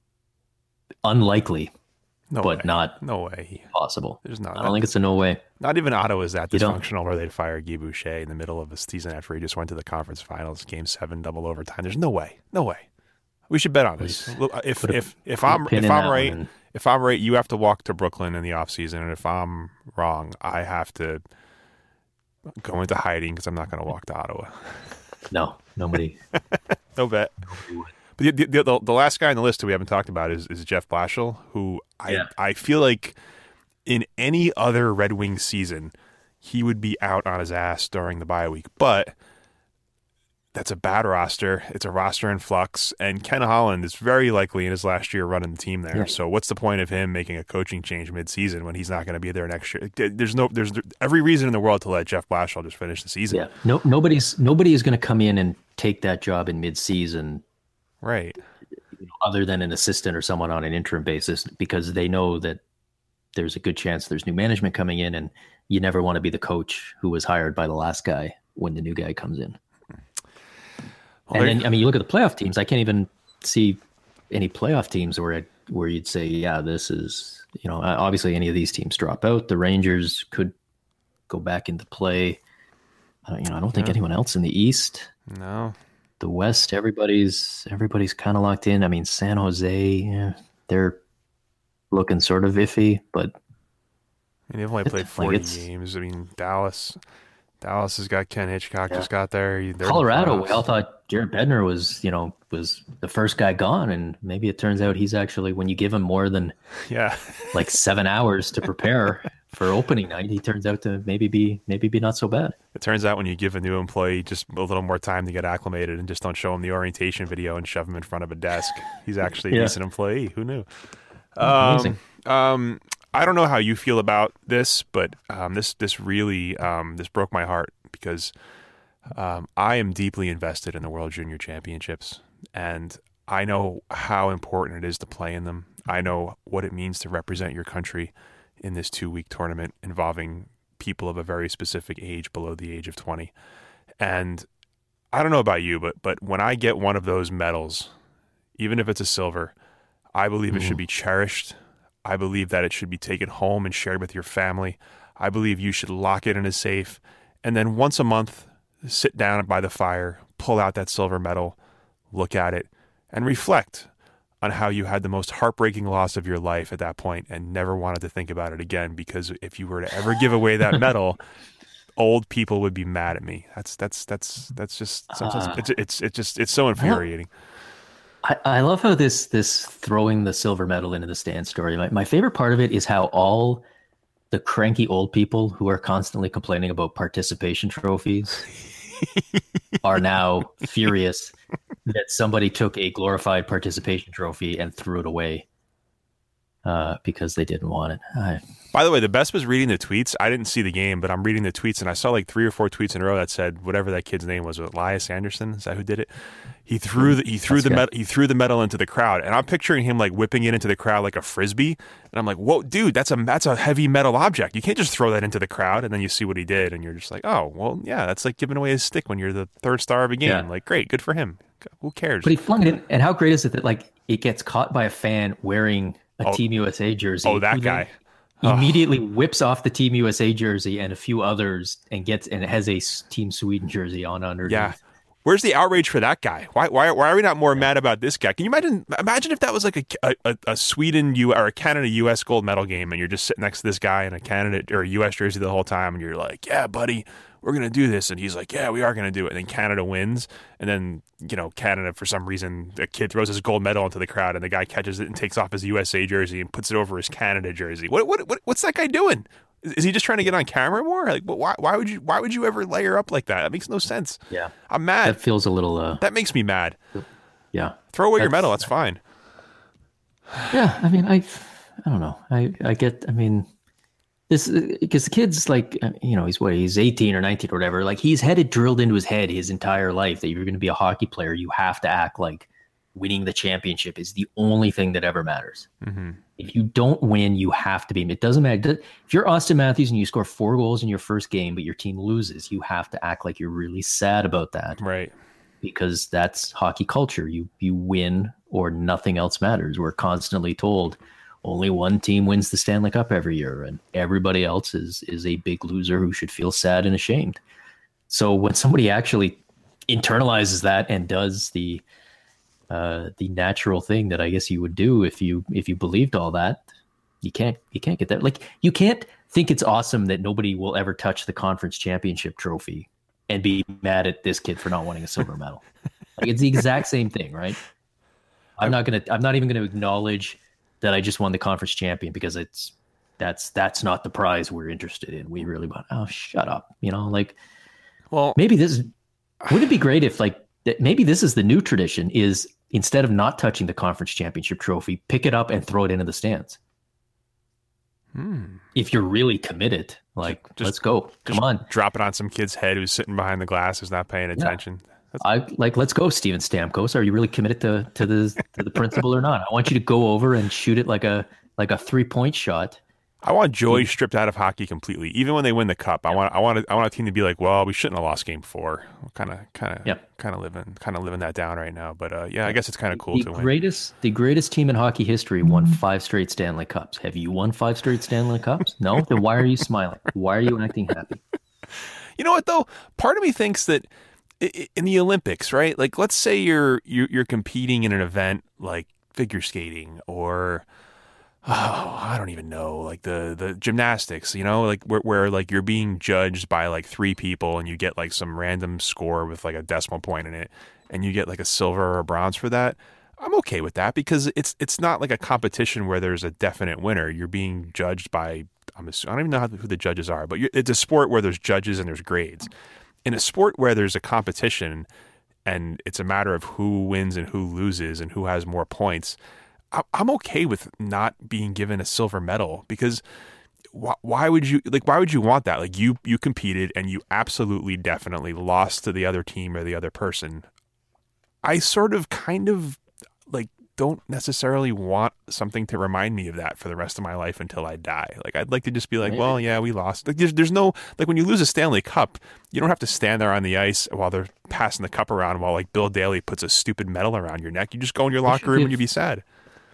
unlikely, not no way possible. There's not. I don't think it's a no way. Not even Ottawa is that dysfunctional where they'd fire Guy Boucher in the middle of a season after he just went to the conference finals, Game 7, double overtime. There's no way. We should bet on this. If I'm right, you have to walk to Brooklyn in the offseason, and if I'm wrong, I have to go into hiding because I'm not going to walk to Ottawa. No, nobody. No bet. But the last guy on the list that we haven't talked about is Jeff Blashill, who I feel like in any other Red Wings season, he would be out on his ass during the bye week. But that's a bad roster. It's a roster in flux. And Ken Holland is very likely in his last year running the team there. Yeah. So what's the point of him making a coaching change mid-season when he's not going to be there next year? There's every reason in the world to let Jeff Blashill just finish the season. Yeah. Nobody is going to come in and take that job in mid-season. Right. Other than an assistant or someone on an interim basis, because they know that there's a good chance there's new management coming in, and you never want to be the coach who was hired by the last guy when the new guy comes in. Well, and then, I mean, you look at the playoff teams, I can't even see any playoff teams where you'd say, yeah, this is, obviously any of these teams drop out. The Rangers could go back into play. I don't think anyone else in the East. No. The West, everybody's kind of locked in. I mean, San Jose, they're looking sort of iffy, but they've only played 40 games. I mean, Dallas has got Ken Hitchcock just got there. Colorado, we all thought Jared Bednar was the first guy gone, and maybe it turns out he's actually, when you give him more than like 7 hours to prepare for opening night, he turns out to maybe be not so bad. It turns out when you give a new employee just a little more time to get acclimated and just don't show him the orientation video and shove him in front of a desk, he's actually a decent employee. Who knew? Amazing. I don't know how you feel about this, but this really this broke my heart because I am deeply invested in the World Junior Championships, and I know how important it is to play in them. I know what it means to represent your country in this 2-week tournament involving people of a very specific age below the age of 20. And I don't know about you, but when I get one of those medals, even if it's a silver, I believe it should be cherished. I believe that it should be taken home and shared with your family. I believe you should lock it in a safe. And then once a month, sit down by the fire, pull out that silver medal, look at it, and reflect on how you had the most heartbreaking loss of your life at that point and never wanted to think about it again, because if you were to ever give away that medal, old people would be mad at me. That's just sometimes it's so infuriating. I love how this throwing the silver medal into the stand story. My favorite part of it is how all the cranky old people who are constantly complaining about participation trophies are now furious that somebody took a glorified participation trophy and threw it away because they didn't want it. By the way, the best was reading the tweets. I didn't see the game, but I'm reading the tweets, and I saw like 3 or 4 tweets in a row that said whatever that kid's name was Elias Anderson. Is that who did it? He threw the medal into the crowd, and I'm picturing him like whipping it into the crowd like a frisbee. And I'm like, whoa, dude, that's a heavy metal object. You can't just throw that into the crowd. And then you see what he did, and you're just like, oh, well, yeah, that's like giving away his stick when you're the third star of a game. Yeah. Like, great, good for him. Who cares? But he flung it in, and how great is it that like it gets caught by a fan wearing a Team USA jersey? Oh, that guy. Immediately whips off the Team USA jersey and a few others and it has a Team Sweden jersey on underneath. Yeah. Where's the outrage for that guy? Why are we not more mad about this guy? Can you imagine if that was like a Sweden or a Canada US gold medal game and you're just sitting next to this guy in a Canada or a US jersey the whole time and you're like, yeah, buddy, we're going to do this. And he's like, yeah, we are going to do it. And then Canada wins. And then, Canada, for some reason, a kid throws his gold medal into the crowd and the guy catches it and takes off his USA jersey and puts it over his Canada jersey. What's that guy doing? Is he just trying to get on camera more? Like, why would you ever layer up like that? That makes no sense. Yeah. I'm mad. That feels a little... that makes me mad. Yeah. Throw away your medal. That's fine. Yeah. I mean, I don't know. I get, This because the kid's like, he's 18 or 19 or whatever. Like he's had it drilled into his head his entire life that you're going to be a hockey player. You have to act like winning the championship is the only thing that ever matters. Mm-hmm. If you don't win, you have to be. It doesn't matter. If you're Austin Matthews and you score 4 goals in your first game, but your team loses, you have to act like you're really sad about that. Right. Because that's hockey culture. You win or nothing else matters. We're constantly told only one team wins the Stanley Cup every year, and everybody else is a big loser who should feel sad and ashamed. So when somebody actually internalizes that and does the natural thing that I guess you would do if you believed all that, you can't get that. Like you can't think it's awesome that nobody will ever touch the conference championship trophy and be mad at this kid for not winning a silver medal. Like it's the exact same thing, right? I'm not even gonna acknowledge that I just won the conference champion because that's not the prize we're interested in. We really want. Oh, shut up! Well, maybe this would it be great if maybe this is the new tradition is instead of not touching the conference championship trophy, pick it up and throw it into the stands. If you're really committed, let's go. Come on, drop it on some kid's head who's sitting behind the glass who's not paying attention. Let's go, Steven Stamkos. Are you really committed to the principle or not? I want you to go over and shoot it like a 3-point shot. I want joy stripped out of hockey completely. Even when they win the cup, I want a team to be like, well, we shouldn't have lost game 4. Kind of living that down right now. But I guess it's kind of cool to win. The greatest team in hockey history won 5 straight Stanley Cups. Have you won 5 straight Stanley Cups? No. Then why are you smiling? Why are you acting happy? You know what though? Part of me thinks that in the Olympics, right? Like, let's say you're competing in an event like figure skating or I don't even know, like the gymnastics, like where like you're being judged by like 3 people and you get like some random score with like a decimal point in it and you get like a silver or a bronze for that. I'm okay with that because it's not like a competition where there's a definite winner. You're being judged by, I don't even know who the judges are, but it's a sport where there's judges and there's grades. In a sport where there's a competition and it's a matter of who wins and who loses and who has more points, I'm okay with not being given a silver medal because why would you want that? Like you competed and you absolutely definitely lost to the other team or the other person. I sort of kind of like don't necessarily want something to remind me of that for the rest of my life until I die. Like I'd like to just be like, well, yeah, we lost. Like there's no, like when you lose a Stanley Cup, you don't have to stand there on the ice while they're passing the cup around while like Bill Daly puts a stupid medal around your neck. You just go in your locker room and you be sad.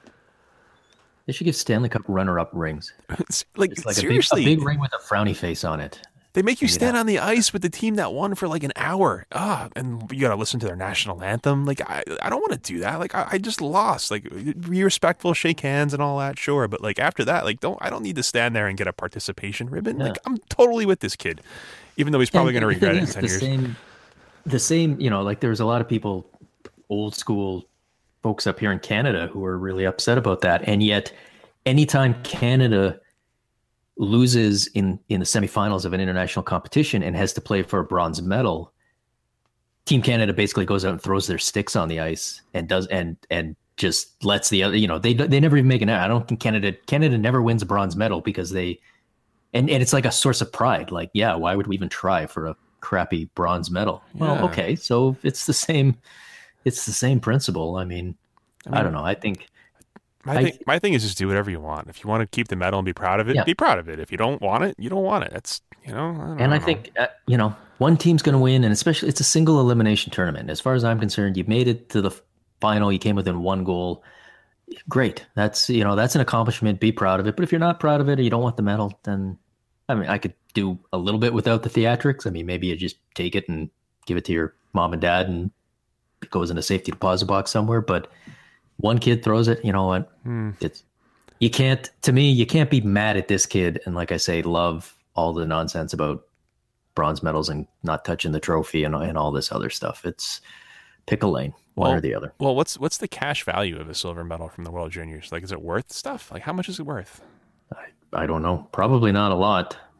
They should give Stanley Cup runner-up rings. It's seriously, a big ring with a frowny face on it. They make you stand on the ice with the team that won for like an hour. And you got to listen to their national anthem. Like, I don't want to do that. Like, I just lost. Like, be respectful, shake hands and all that, sure. But like after that, like, I don't need to stand there and get a participation ribbon. Yeah. Like, I'm totally with this kid, even though he's probably going to regret it in 10 years. The same, like there's a lot of people, old school folks up here in Canada who are really upset about that. And yet anytime Canada loses in the semifinals of an international competition and has to play for a bronze medal, Team Canada basically goes out and throws their sticks on the ice and does and just lets the other, they never even make an. I don't think Canada never wins a bronze medal because they and it's like a source of pride. Like, yeah, why would we even try for a crappy bronze medal? Yeah. Well, okay, so it's the same principle. I mean, I don't know. I think. My thing is just do whatever you want. If you want to keep the medal and be proud of it, be proud of it. If you don't want it, you don't want it. That's, I think, one team's going to win, and especially it's a single elimination tournament. As far as I'm concerned, you made it to the final. You came within 1 goal. Great. That's an accomplishment. Be proud of it. But if you're not proud of it or you don't want the medal, then, I mean, I could do a little bit without the theatrics. I mean, maybe you just take it and give it to your mom and dad and it goes in a safety deposit box somewhere. But one kid throws it, you know what? You can't be mad at this kid and, like I say, love all the nonsense about bronze medals and not touching the trophy and all this other stuff. It's pick a lane, one or the other. Well, what's the cash value of a silver medal from the World Juniors? Like, is it worth stuff? Like, how much is it worth? I don't know. Probably not a lot.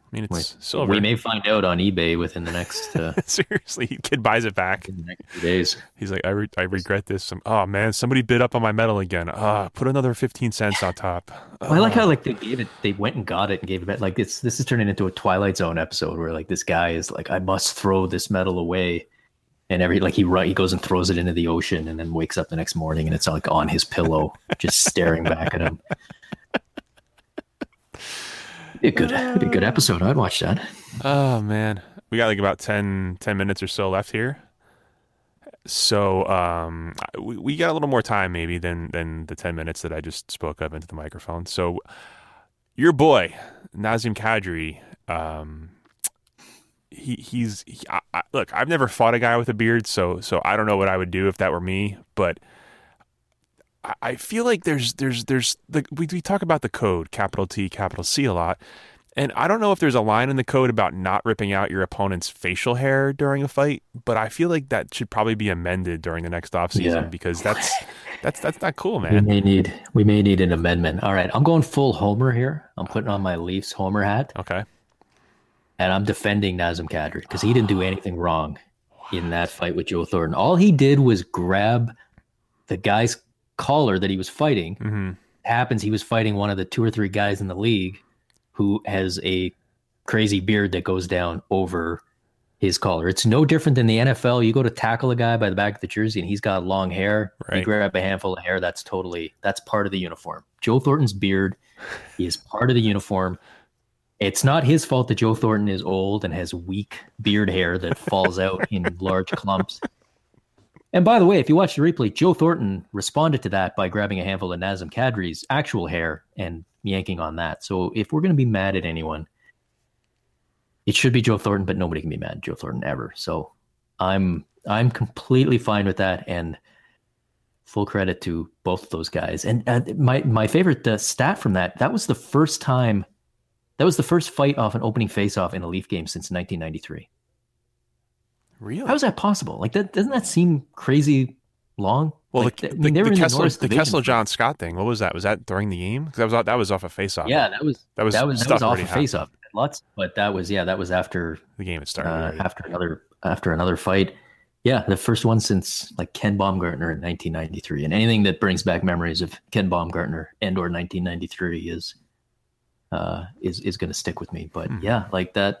I mean, it's silver. We may find out on eBay within the next. Seriously, kid buys it back in the next few days. He's like, I regret this. Oh man, somebody bid up on my metal again. Put another 15 cents on top. Well, I like how like they gave it. They went and got it and gave it back. Like this is turning into a Twilight Zone episode where like this guy is like, I must throw this metal away, and he goes and throws it into the ocean, and then wakes up the next morning and it's like on his pillow, just staring back at him. Be a good episode. I'd watch that. Oh man, we got like about 10 minutes or so left here. So we got a little more time maybe than the 10 minutes that I just spoke up into the microphone. So your boy Nazem Kadri, look, I've never fought a guy with a beard, so I don't know what I would do if that were me, but I feel like there's we talk about the code, capital T, capital C a lot. And I don't know if there's a line in the code about not ripping out your opponent's facial hair during a fight, but I feel like that should probably be amended during the next offseason because that's not cool, man. We may need an amendment. All right, I'm going full Homer here. I'm putting on my Leafs Homer hat. Okay. And I'm defending Nazem Kadri because he didn't do anything wrong in that fight with Joe Thornton. All he did was grab the guy's collar that he was fighting. Mm-hmm. It happens he was fighting one of the 2 or 3 guys in the league who has a crazy beard that goes down over his collar. It's no different than the NFL. You go to tackle a guy by the back of the jersey and he's got long hair. Right. You grab a handful of hair. That's part of the uniform. Joe Thornton's beard is part of the uniform. It's not his fault that Joe Thornton is old and has weak beard hair that falls out in large clumps. And by the way, if you watch the replay, Joe Thornton responded to that by grabbing a handful of Nazem Kadri's actual hair and yanking on that. So if we're going to be mad at anyone, it should be Joe Thornton, but nobody can be mad at Joe Thornton ever. So I'm completely fine with that, and full credit to both of those guys. And my favorite stat from that was the first time, that was the first fight off an opening face-off in a Leaf game since 1993. Really? How is that possible? Like that, doesn't that seem crazy long? Well, like, the Kessler John Scott thing. What was that? Was that during the game? Because that was off a face-off. Yeah, that was off a face-off. But that was after the game had started. After another fight. Yeah, the first one since like Ken Baumgartner in 1993. And anything that brings back memories of Ken Baumgartner and or 1993 is going to stick with me. But yeah, like that.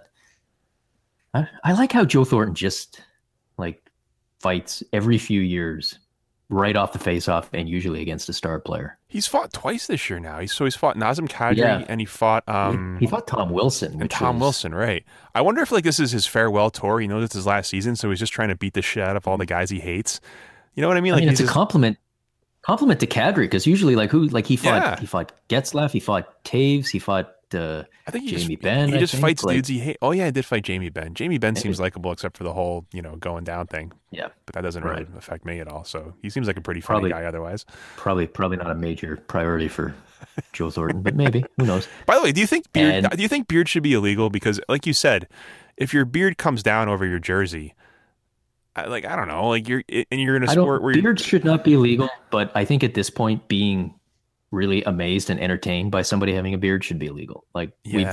I like how Joe Thornton just like fights every few years right off the face-off and usually against a star player. He's fought twice this year now. He's fought Nazem Kadri and he fought Tom Wilson. Wilson, right. I wonder if like this is his farewell tour. He knows it's his last season, so he's just trying to beat the shit out of all the guys he hates. You know what I mean? Like it's a compliment to Kadri because usually he fought Getzlaff, he fought Taves, he fought I think Jamie Benn. He just fights dudes he hates. Oh yeah, I did fight Jamie Benn. Jamie Benn seems likable except for the whole going down thing. Yeah, but that doesn't really affect me at all. So he seems like a pretty funny guy otherwise. Probably not a major priority for Joe Thornton, but maybe, who knows? By the way, do you think beard should be illegal? Because like you said, if your beard comes down over your jersey, I don't know, like you're in a sport where beards should not be illegal, but I think at this point being really amazed and entertained by somebody having a beard should be illegal. Like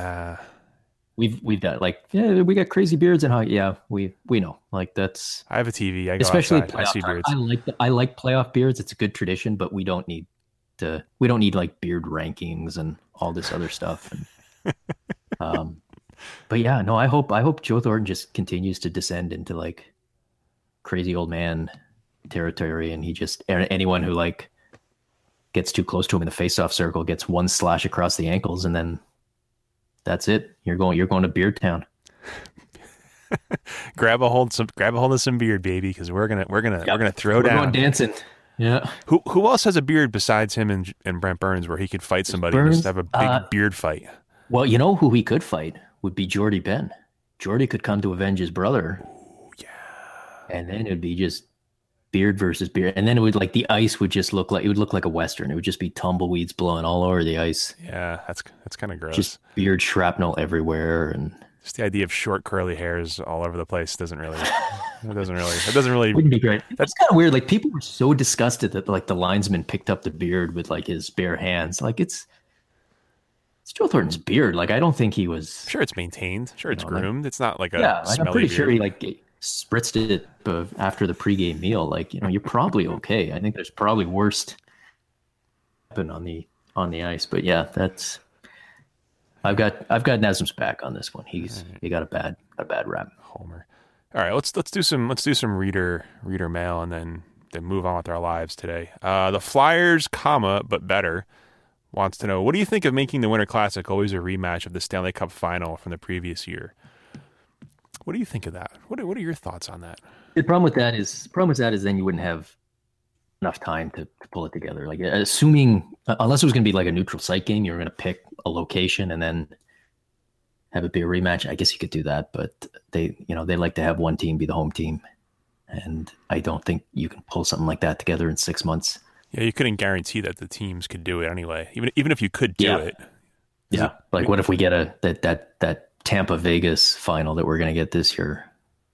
we've done we got crazy beards and we know, like that's. I have a TV. I go especially outside, I see beards. I like playoff beards. It's a good tradition, but we don't need like beard rankings and all this other stuff. And, but yeah, no, I hope Joe Thornton just continues to descend into like crazy old man territory, and he just anyone who like gets too close to him in the face-off circle gets one slash across the ankles, and then that's it. You're going to Beard Town. grab a hold of some beard, baby, because we're gonna throw down. We're going dancing. Yeah. Who else has a beard besides him and Brent Burns, where he could fight somebody and just have a big beard fight? Well, you know who he could fight would be Jordy Ben. Jordy could come to avenge his brother. Ooh, yeah. And then it'd be just beard versus beard, and then it would the ice would just look like a Western. It would just be tumbleweeds blowing all over the ice. Yeah, that's kind of gross. Just beard shrapnel everywhere, and just the idea of short curly hairs all over the place doesn't really. It doesn't really. Wouldn't be great. That's kind of weird. Like people were so disgusted that like the linesman picked up the beard with like his bare hands. Like it's It's Joe Thornton's beard. Like, I don't think he was. Sure, it's maintained. Sure, it's groomed. Like, it's not like a like, I'm beard. pretty sure he like spritzed it after the pregame meal. Like, you're probably okay. I think there's probably worst happen on the ice. But yeah, that's. I've got Nazem's back on this one. He got a bad rap. Homer. All right, let's do some reader mail and then move on with our lives today. The Flyers, but better, wants to know, what do you think of making the Winter Classic always a rematch of the Stanley Cup final from the previous year? What do you think of that? What are your thoughts on that? The problem with that is then you wouldn't have enough time to pull it together. Like, assuming, unless it was going to be like a neutral site game, you're going to pick a location and then have it be a rematch. I guess you could do that, but they like to have one team be the home team. And I don't think you can pull something like that together in 6 months. Yeah, you couldn't guarantee that the teams could do it anyway. Even if you could do it. Yeah. Like, what if we get that Tampa Vegas final that we're going to get this year?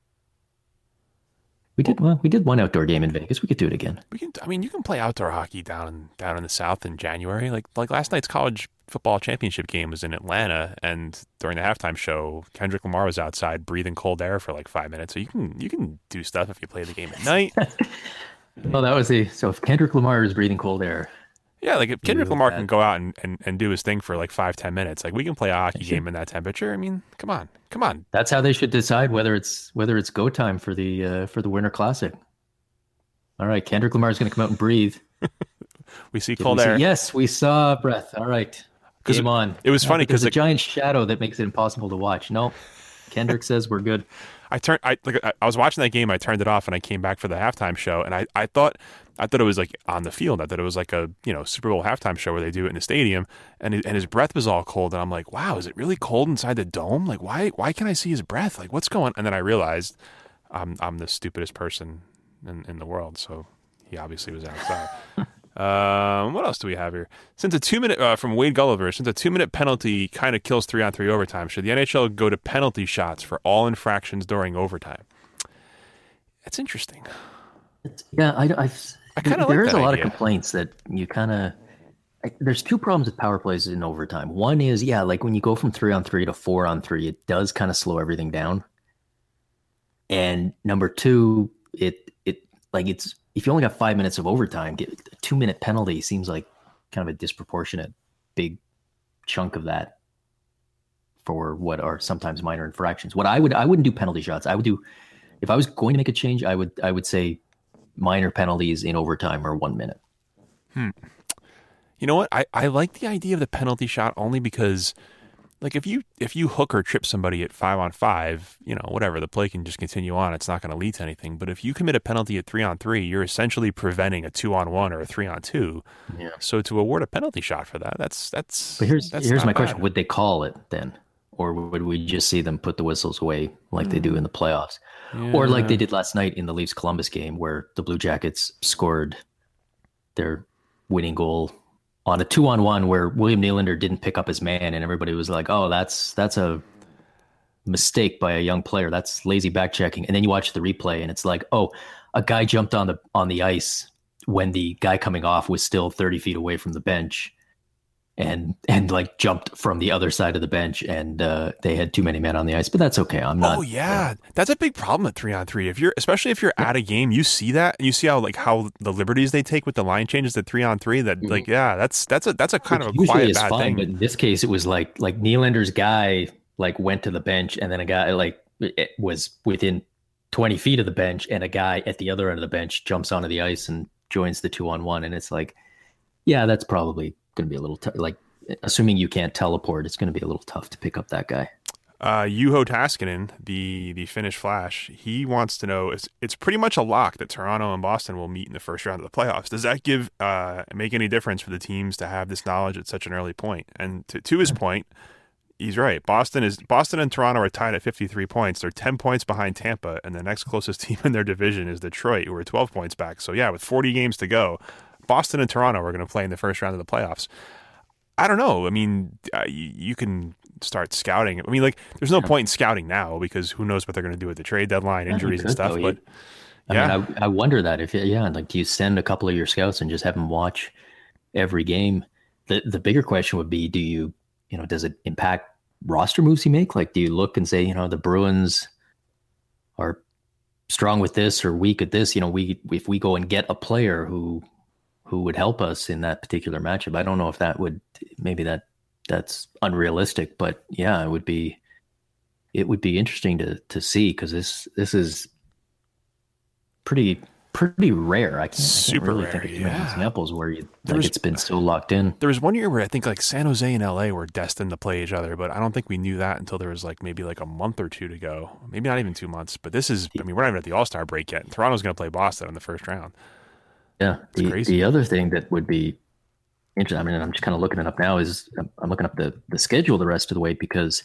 We did one outdoor game in Vegas. We could do it again. You can play outdoor hockey down in the South in January. Like last night's college football championship game was in Atlanta, and during the halftime show, Kendrick Lamar was outside breathing cold air for like 5 minutes. So you can do stuff if you play the game at night. Well, so if Kendrick Lamar is breathing cold air. Yeah, like if Kendrick Lamar can go out and do his thing for like 5-10 minutes, like we can play a hockey game in that temperature. I mean, come on. That's how they should decide whether it's go time for the Winter Classic. All right, Kendrick Lamar is going to come out and breathe. We see cold air. Yes, we saw breath. All right, game on. It was funny because there's a giant shadow that makes it impossible to watch. No, Kendrick says we're good. I was watching that game. I turned it off and I came back for the halftime show, and I thought it was like on the field. I thought it was like a Super Bowl halftime show where they do it in the stadium, and his breath was all cold, and I'm like, wow, is it really cold inside the dome? Like, why can't I see his breath? Like, what's going on? And then I realized I'm the stupidest person in the world, so he obviously was outside. What else do we have here? Since a 2-minute from Wade Gulliver, since a 2-minute penalty kind of kills 3-on-3 overtime, should the NHL go to penalty shots for all infractions during overtime? That's interesting. Yeah, I kind of like there's that a lot idea. of complaints that you kind of. There's two problems with power plays in overtime. One is, like when you go from 3-on-3 to 4-on-3, it does kind of slow everything down. And number two, it's if you only got 5 minutes of overtime, get a 2-minute penalty seems like kind of a disproportionate big chunk of that for what are sometimes minor infractions. I wouldn't do penalty shots. I would do, if I was going to make a change, I would say minor penalties in overtime are 1 minute. You know what? I like the idea of the penalty shot only because, like, if you hook or trip somebody at 5-on-5, whatever, the play can just continue on. It's not going to lead to anything. But if you commit a penalty at 3-on-3, you're essentially preventing a 2-on-1 or a 3-on-2. Yeah. So to award a penalty shot for that, that's. But here's my question: would they call it then, or would we just see them put the whistles away like they do in the playoffs, or like they did last night in the Leafs Columbus game, where the Blue Jackets scored their winning goal on a 2-on-1 where William Nylander didn't pick up his man, and everybody was like, "Oh, that's a mistake by a young player. That's lazy back checking." And then you watch the replay, and it's like, "Oh, a guy jumped on the ice when the guy coming off was still 30 feet away from the bench, and like jumped from the other side of the bench, and they had too many men on the ice." But that's okay. I'm not. Oh yeah, that's a big problem at 3-on-3. Especially if you're at a game, you see that, and you see how the liberties they take with the line changes at 3-on-3. That like, yeah, that's a kind of a quiet bad thing. But in this case, it was like Nylander's guy like went to the bench, and then a guy it was within 20 feet of the bench, and a guy at the other end of the bench jumps onto the ice and joins the 2-on-1, and it's like, yeah, that's probably going to be a little like, assuming you can't teleport, it's going to be a little tough to pick up that guy. Juho Taskinen, the Finnish Flash, he wants to know, it's pretty much a lock that Toronto and Boston will meet in the first round of the playoffs. Does that make any difference for the teams to have this knowledge at such an early point? And to his point, he's right. Boston and Toronto are tied at 53 points. They're 10 points behind Tampa, and the next closest team in their division is Detroit, who are 12 points back. So yeah, with 40 games to go, Boston and Toronto are going to play in the first round of the playoffs. I don't know. I mean, you can start scouting. I mean, like, there's no point in scouting now because who knows what they're going to do at the trade deadline, injuries and stuff. But I wonder that if like, do you send a couple of your scouts and just have them watch every game? The bigger question would be, do you does it impact roster moves you make? Like, do you look and say, the Bruins are strong with this or weak at this? If we go and get a player who would help us in that particular matchup, I don't know if that's unrealistic, but yeah, it would be interesting to see, because this is pretty rare. I can't really think of too many examples where it's been so locked in. There was one year where I think like San Jose and LA were destined to play each other, but I don't think we knew that until there was maybe a month or two to go. Maybe not even 2 months. But this is, we're not even at the All-Star break yet. Toronto's going to play Boston in the first round. Yeah. The other thing that would be interesting, I mean, I'm just kind of looking it up now, is I'm looking up the schedule the rest of the way, because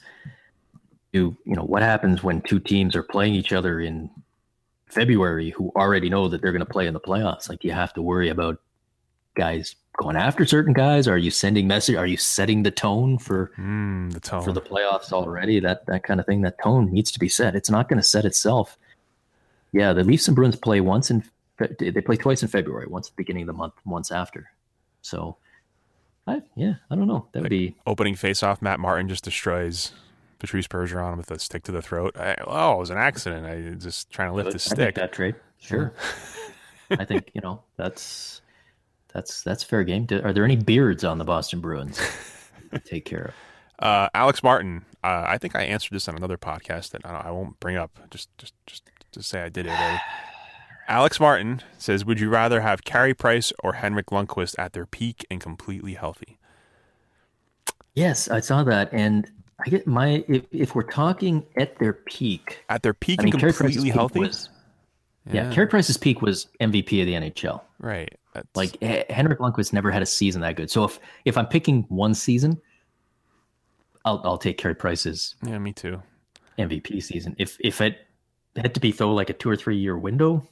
what happens when two teams are playing each other in February who already know that they're going to play in the playoffs? Like, do you have to worry about guys going after certain guys? Are you sending message? Are you setting the tone for the playoffs already? That kind of thing. That tone needs to be set. It's not going to set itself. Yeah, the Leafs and Bruins play they play twice in February, once at the beginning of the month, once after. So, I don't know. That would be opening face-off. Matt Martin just destroys Patrice Bergeron with a stick to the throat. It was an accident. I just trying to lift his stick. I think that trade, sure. I think that's fair game. Are there any beards on the Boston Bruins to take care of? Alex Martin. I think I answered this on another podcast that I won't bring up. Just to say I did it already. Alex Martin says, "Would you rather have Carey Price or Henrik Lundqvist at their peak and completely healthy?" Yes, I saw that, and I get if we're talking at their peak. At their peak and completely healthy? Carey Price's peak was MVP of the NHL. Right. Like, Henrik Lundqvist never had a season that good. So if I'm picking one season, I'll take Carey Price's me too. MVP season. If it had to be like a 2 or 3 year window,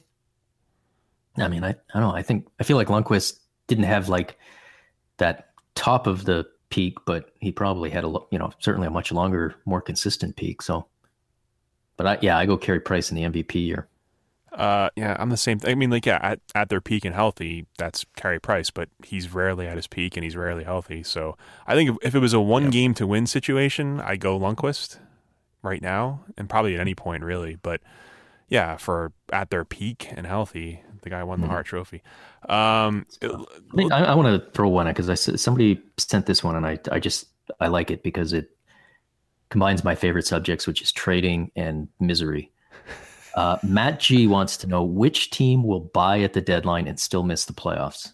I mean, I don't know. I feel like Lundqvist didn't have like that top of the peak, but he probably had certainly a much longer, more consistent peak. So, but I go Carey Price in the MVP year. I'm the same. I mean, at their peak and healthy, that's Carey Price, but he's rarely at his peak and he's rarely healthy. So I think if it was a one game to win situation, I go Lundqvist right now, and probably at any point really. But yeah, for at their peak and healthy, the guy won the Hart Trophy. I want to throw one because somebody sent this one, and I like it because it combines my favorite subjects, which is trading and misery. Matt G wants to know which team will buy at the deadline and still miss the playoffs.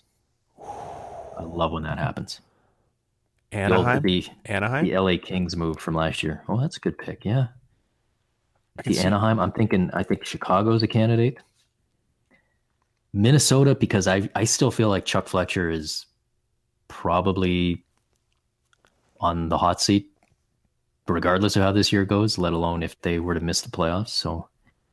I love when that happens. Anaheim? Anaheim? The LA Kings move from last year. Oh, that's a good pick. Yeah. Anaheim. I think Chicago's a candidate. Minnesota, because I still feel like Chuck Fletcher is probably on the hot seat, regardless of how this year goes, let alone if they were to miss the playoffs. So,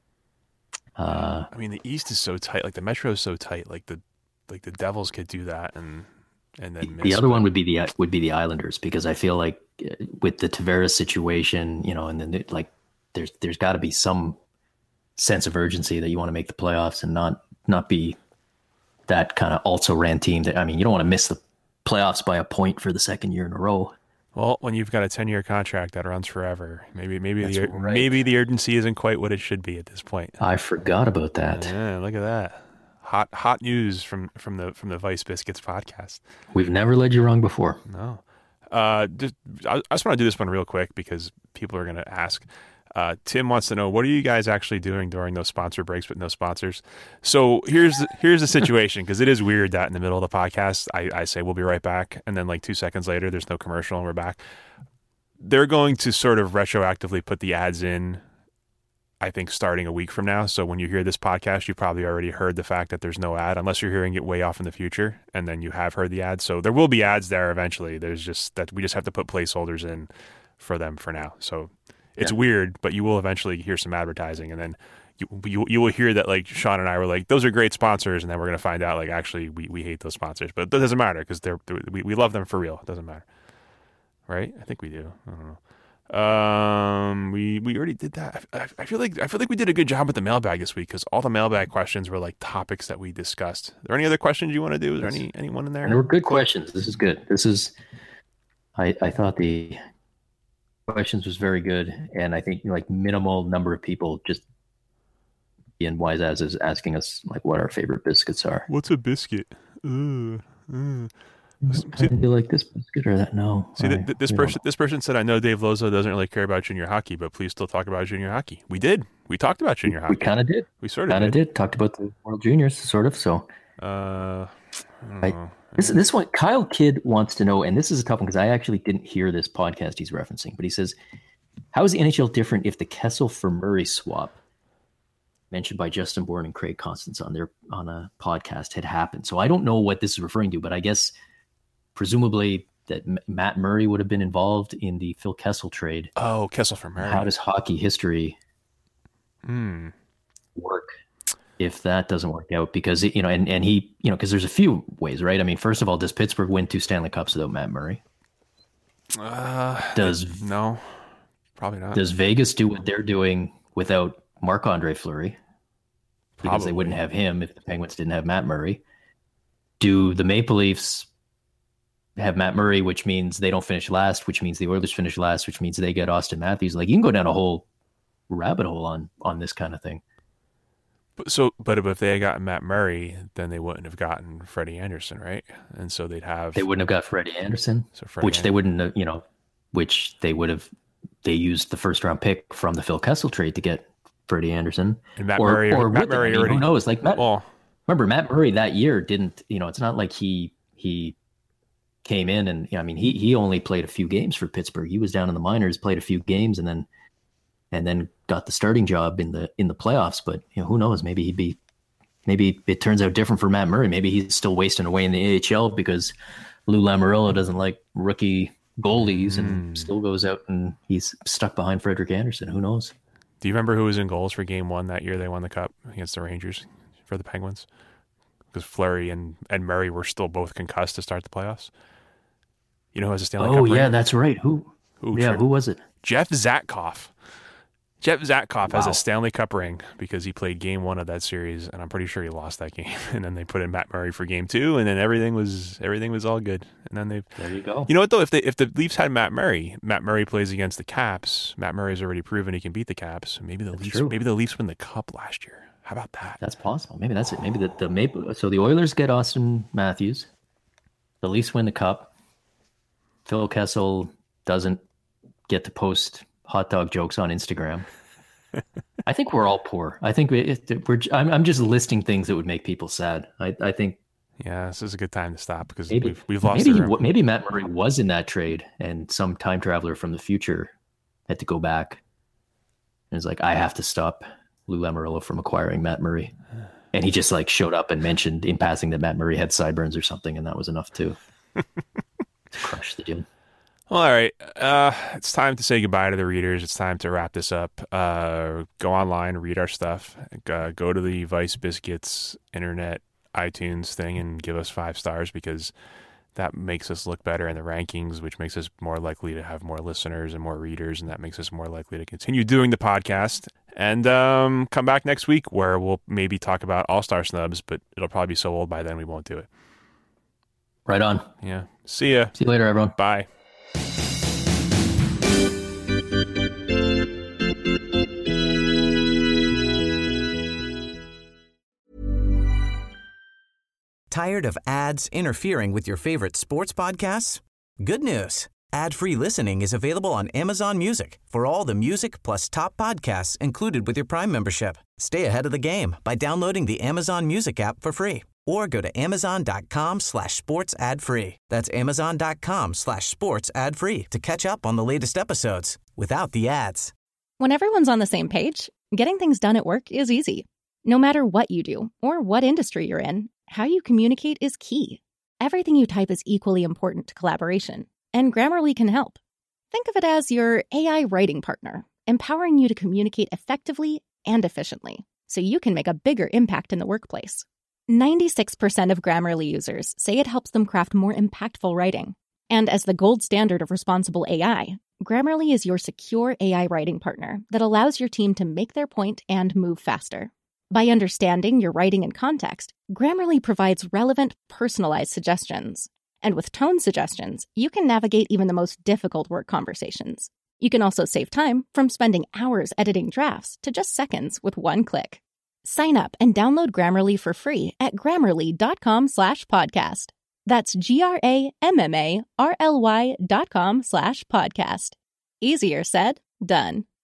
I mean, the East is so tight. Like the Metro is so tight. Like the Devils could do that and then miss. The other one would be the Islanders, because I feel like with the Tavares situation, and then there's got to be some sense of urgency that you want to make the playoffs and not be that kind of also ran team that, I mean, you don't want to miss the playoffs by a point for the second year in a row. Well, when you've got a 10-year contract that runs forever, maybe the urgency isn't quite what it should be at this point. I forgot about that. Yeah, look at that. Hot news from the Vice Biscuits podcast. We've never led you wrong before. No. I just want to do this one real quick because people are going to ask. Tim wants to know, what are you guys actually doing during those sponsor breaks with no sponsors? So here's the situation, because it is weird that in the middle of the podcast, I say we'll be right back, and then 2 seconds later, there's no commercial and we're back. They're going to sort of retroactively put the ads in, I think, starting a week from now. So when you hear this podcast, you probably already heard the fact that there's no ad, unless you're hearing it way off in the future, and then you have heard the ad. So there will be ads there eventually. There's just that we just have to put placeholders in for them for now. So it's weird, but you will eventually hear some advertising, and then you will hear that Sean and I were like, those are great sponsors, and then we're going to find out actually we hate those sponsors, but that doesn't matter because we love them for real. It doesn't matter, right? I think we do. I don't know. We already did that. I feel like we did a good job with the mailbag this week because all the mailbag questions were topics that we discussed. Are there any other questions you want to do? Is there anyone in there? There were good questions. This is good. This is I thought the questions was very good, and I think like minimal number of people just being wise as is asking us like what our favorite biscuits are. What's a biscuit? Do you like this biscuit or that? No. See, this person said, I know Dave Lozo doesn't really care about junior hockey, but please still talk about junior hockey. We did. We talked about junior hockey. We kind of did. We sort of did. Talked about the World Juniors, sort of. So, I don't know. This one, Kyle Kidd wants to know, and this is a tough one because I actually didn't hear this podcast he's referencing, but he says, how is the NHL different if the Kessel for Murray swap mentioned by Justin Bourne and Craig Constance on a podcast had happened? So I don't know what this is referring to, but I guess presumably that Matt Murray would have been involved in the Phil Kessel trade. Oh, Kessel for Murray. How does hockey history work if that doesn't work out? Because, and he, because there's a few ways, right? I mean, first of all, does Pittsburgh win 2 Stanley Cups without Matt Murray? No, probably not. Does Vegas do what they're doing without Marc-Andre Fleury? Because they wouldn't have him if the Penguins didn't have Matt Murray. Do the Maple Leafs have Matt Murray, which means they don't finish last, which means the Oilers finish last, which means they get Austin Matthews? Like, you can go down a whole rabbit hole on this kind of thing. But if they had gotten Matt Murray, then they wouldn't have gotten Freddie Anderson, right? And so they wouldn't have got Freddie Anderson, they would have, they used the first round pick from the Phil Kessel trade to get Freddie Anderson. And Matt Murray already, who knows? Like remember Matt Murray that year didn't, it's not like he came in and, he only played a few games for Pittsburgh. He was down in the minors, played a few games, and then got the starting job in the playoffs. But who knows? Maybe it turns out different for Matt Murray. Maybe he's still wasting away in the AHL because Lou Lamoriello doesn't like rookie goalies and still goes out and he's stuck behind Frederik Andersen. Who knows? Do you remember who was in goals for Game 1 that year they won the Cup against the Rangers for the Penguins? Because Fleury and Murray were still both concussed to start the playoffs. You know who has a Stanley Cup ring? Oh, yeah, that's right. Who was it? Jeff Zatkoff. Jeff Zatkoff has a Stanley Cup ring because he played Game 1 of that series, and I'm pretty sure he lost that game. And then they put in Matt Murray for Game 2, and then everything was all good. And then there you go. You know what though? If the Leafs had Matt Murray plays against the Caps. Matt Murray's already proven he can beat the Caps. Maybe the Leafs win the Cup last year. How about that? That's possible. Maybe that's it. Maybe the Maple. So the Oilers get Austin Matthews. The Leafs win the Cup. Phil Kessel doesn't get to post hot dog jokes on Instagram. I think we're all poor. I think I'm just listing things that would make people sad. I think. Yeah, this is a good time to stop because maybe, we've lost. Maybe Matt Murray was in that trade, and some time traveler from the future had to go back and it's like, I have to stop Lou Lamoriello from acquiring Matt Murray, and he just like showed up and mentioned in passing that Matt Murray had sideburns or something, and that was enough to crush the deal. Well, all right. It's time to say goodbye to the readers. It's time to wrap this up. Go online, read our stuff. Go to the Vice Biscuits internet iTunes thing and give us 5 stars because that makes us look better in the rankings, which makes us more likely to have more listeners and more readers, and that makes us more likely to continue doing the podcast. And come back next week where we'll maybe talk about All-Star snubs, but it'll probably be so old by then we won't do it. Right on. Yeah. See ya. See you later, everyone. Bye. Tired of ads interfering with your favorite sports podcasts? Good news. Ad-free listening is available on Amazon Music for all the music plus top podcasts included with your Prime membership. Stay ahead of the game by downloading the Amazon Music app for free or go to amazon.com/sports ad free. That's amazon.com/sports ad free to catch up on the latest episodes without the ads. When everyone's on the same page, getting things done at work is easy. No matter what you do or what industry you're in, how you communicate is key. Everything you type is equally important to collaboration, and Grammarly can help. Think of it as your AI writing partner, empowering you to communicate effectively and efficiently, so you can make a bigger impact in the workplace. 96% of Grammarly users say it helps them craft more impactful writing. And as the gold standard of responsible AI, Grammarly is your secure AI writing partner that allows your team to make their point and move faster. By understanding your writing and context, Grammarly provides relevant, personalized suggestions. And with tone suggestions, you can navigate even the most difficult work conversations. You can also save time from spending hours editing drafts to just seconds with one click. Sign up and download Grammarly for free at Grammarly.com/podcast. That's GRAMMARLY.com/podcast. Easier said, done.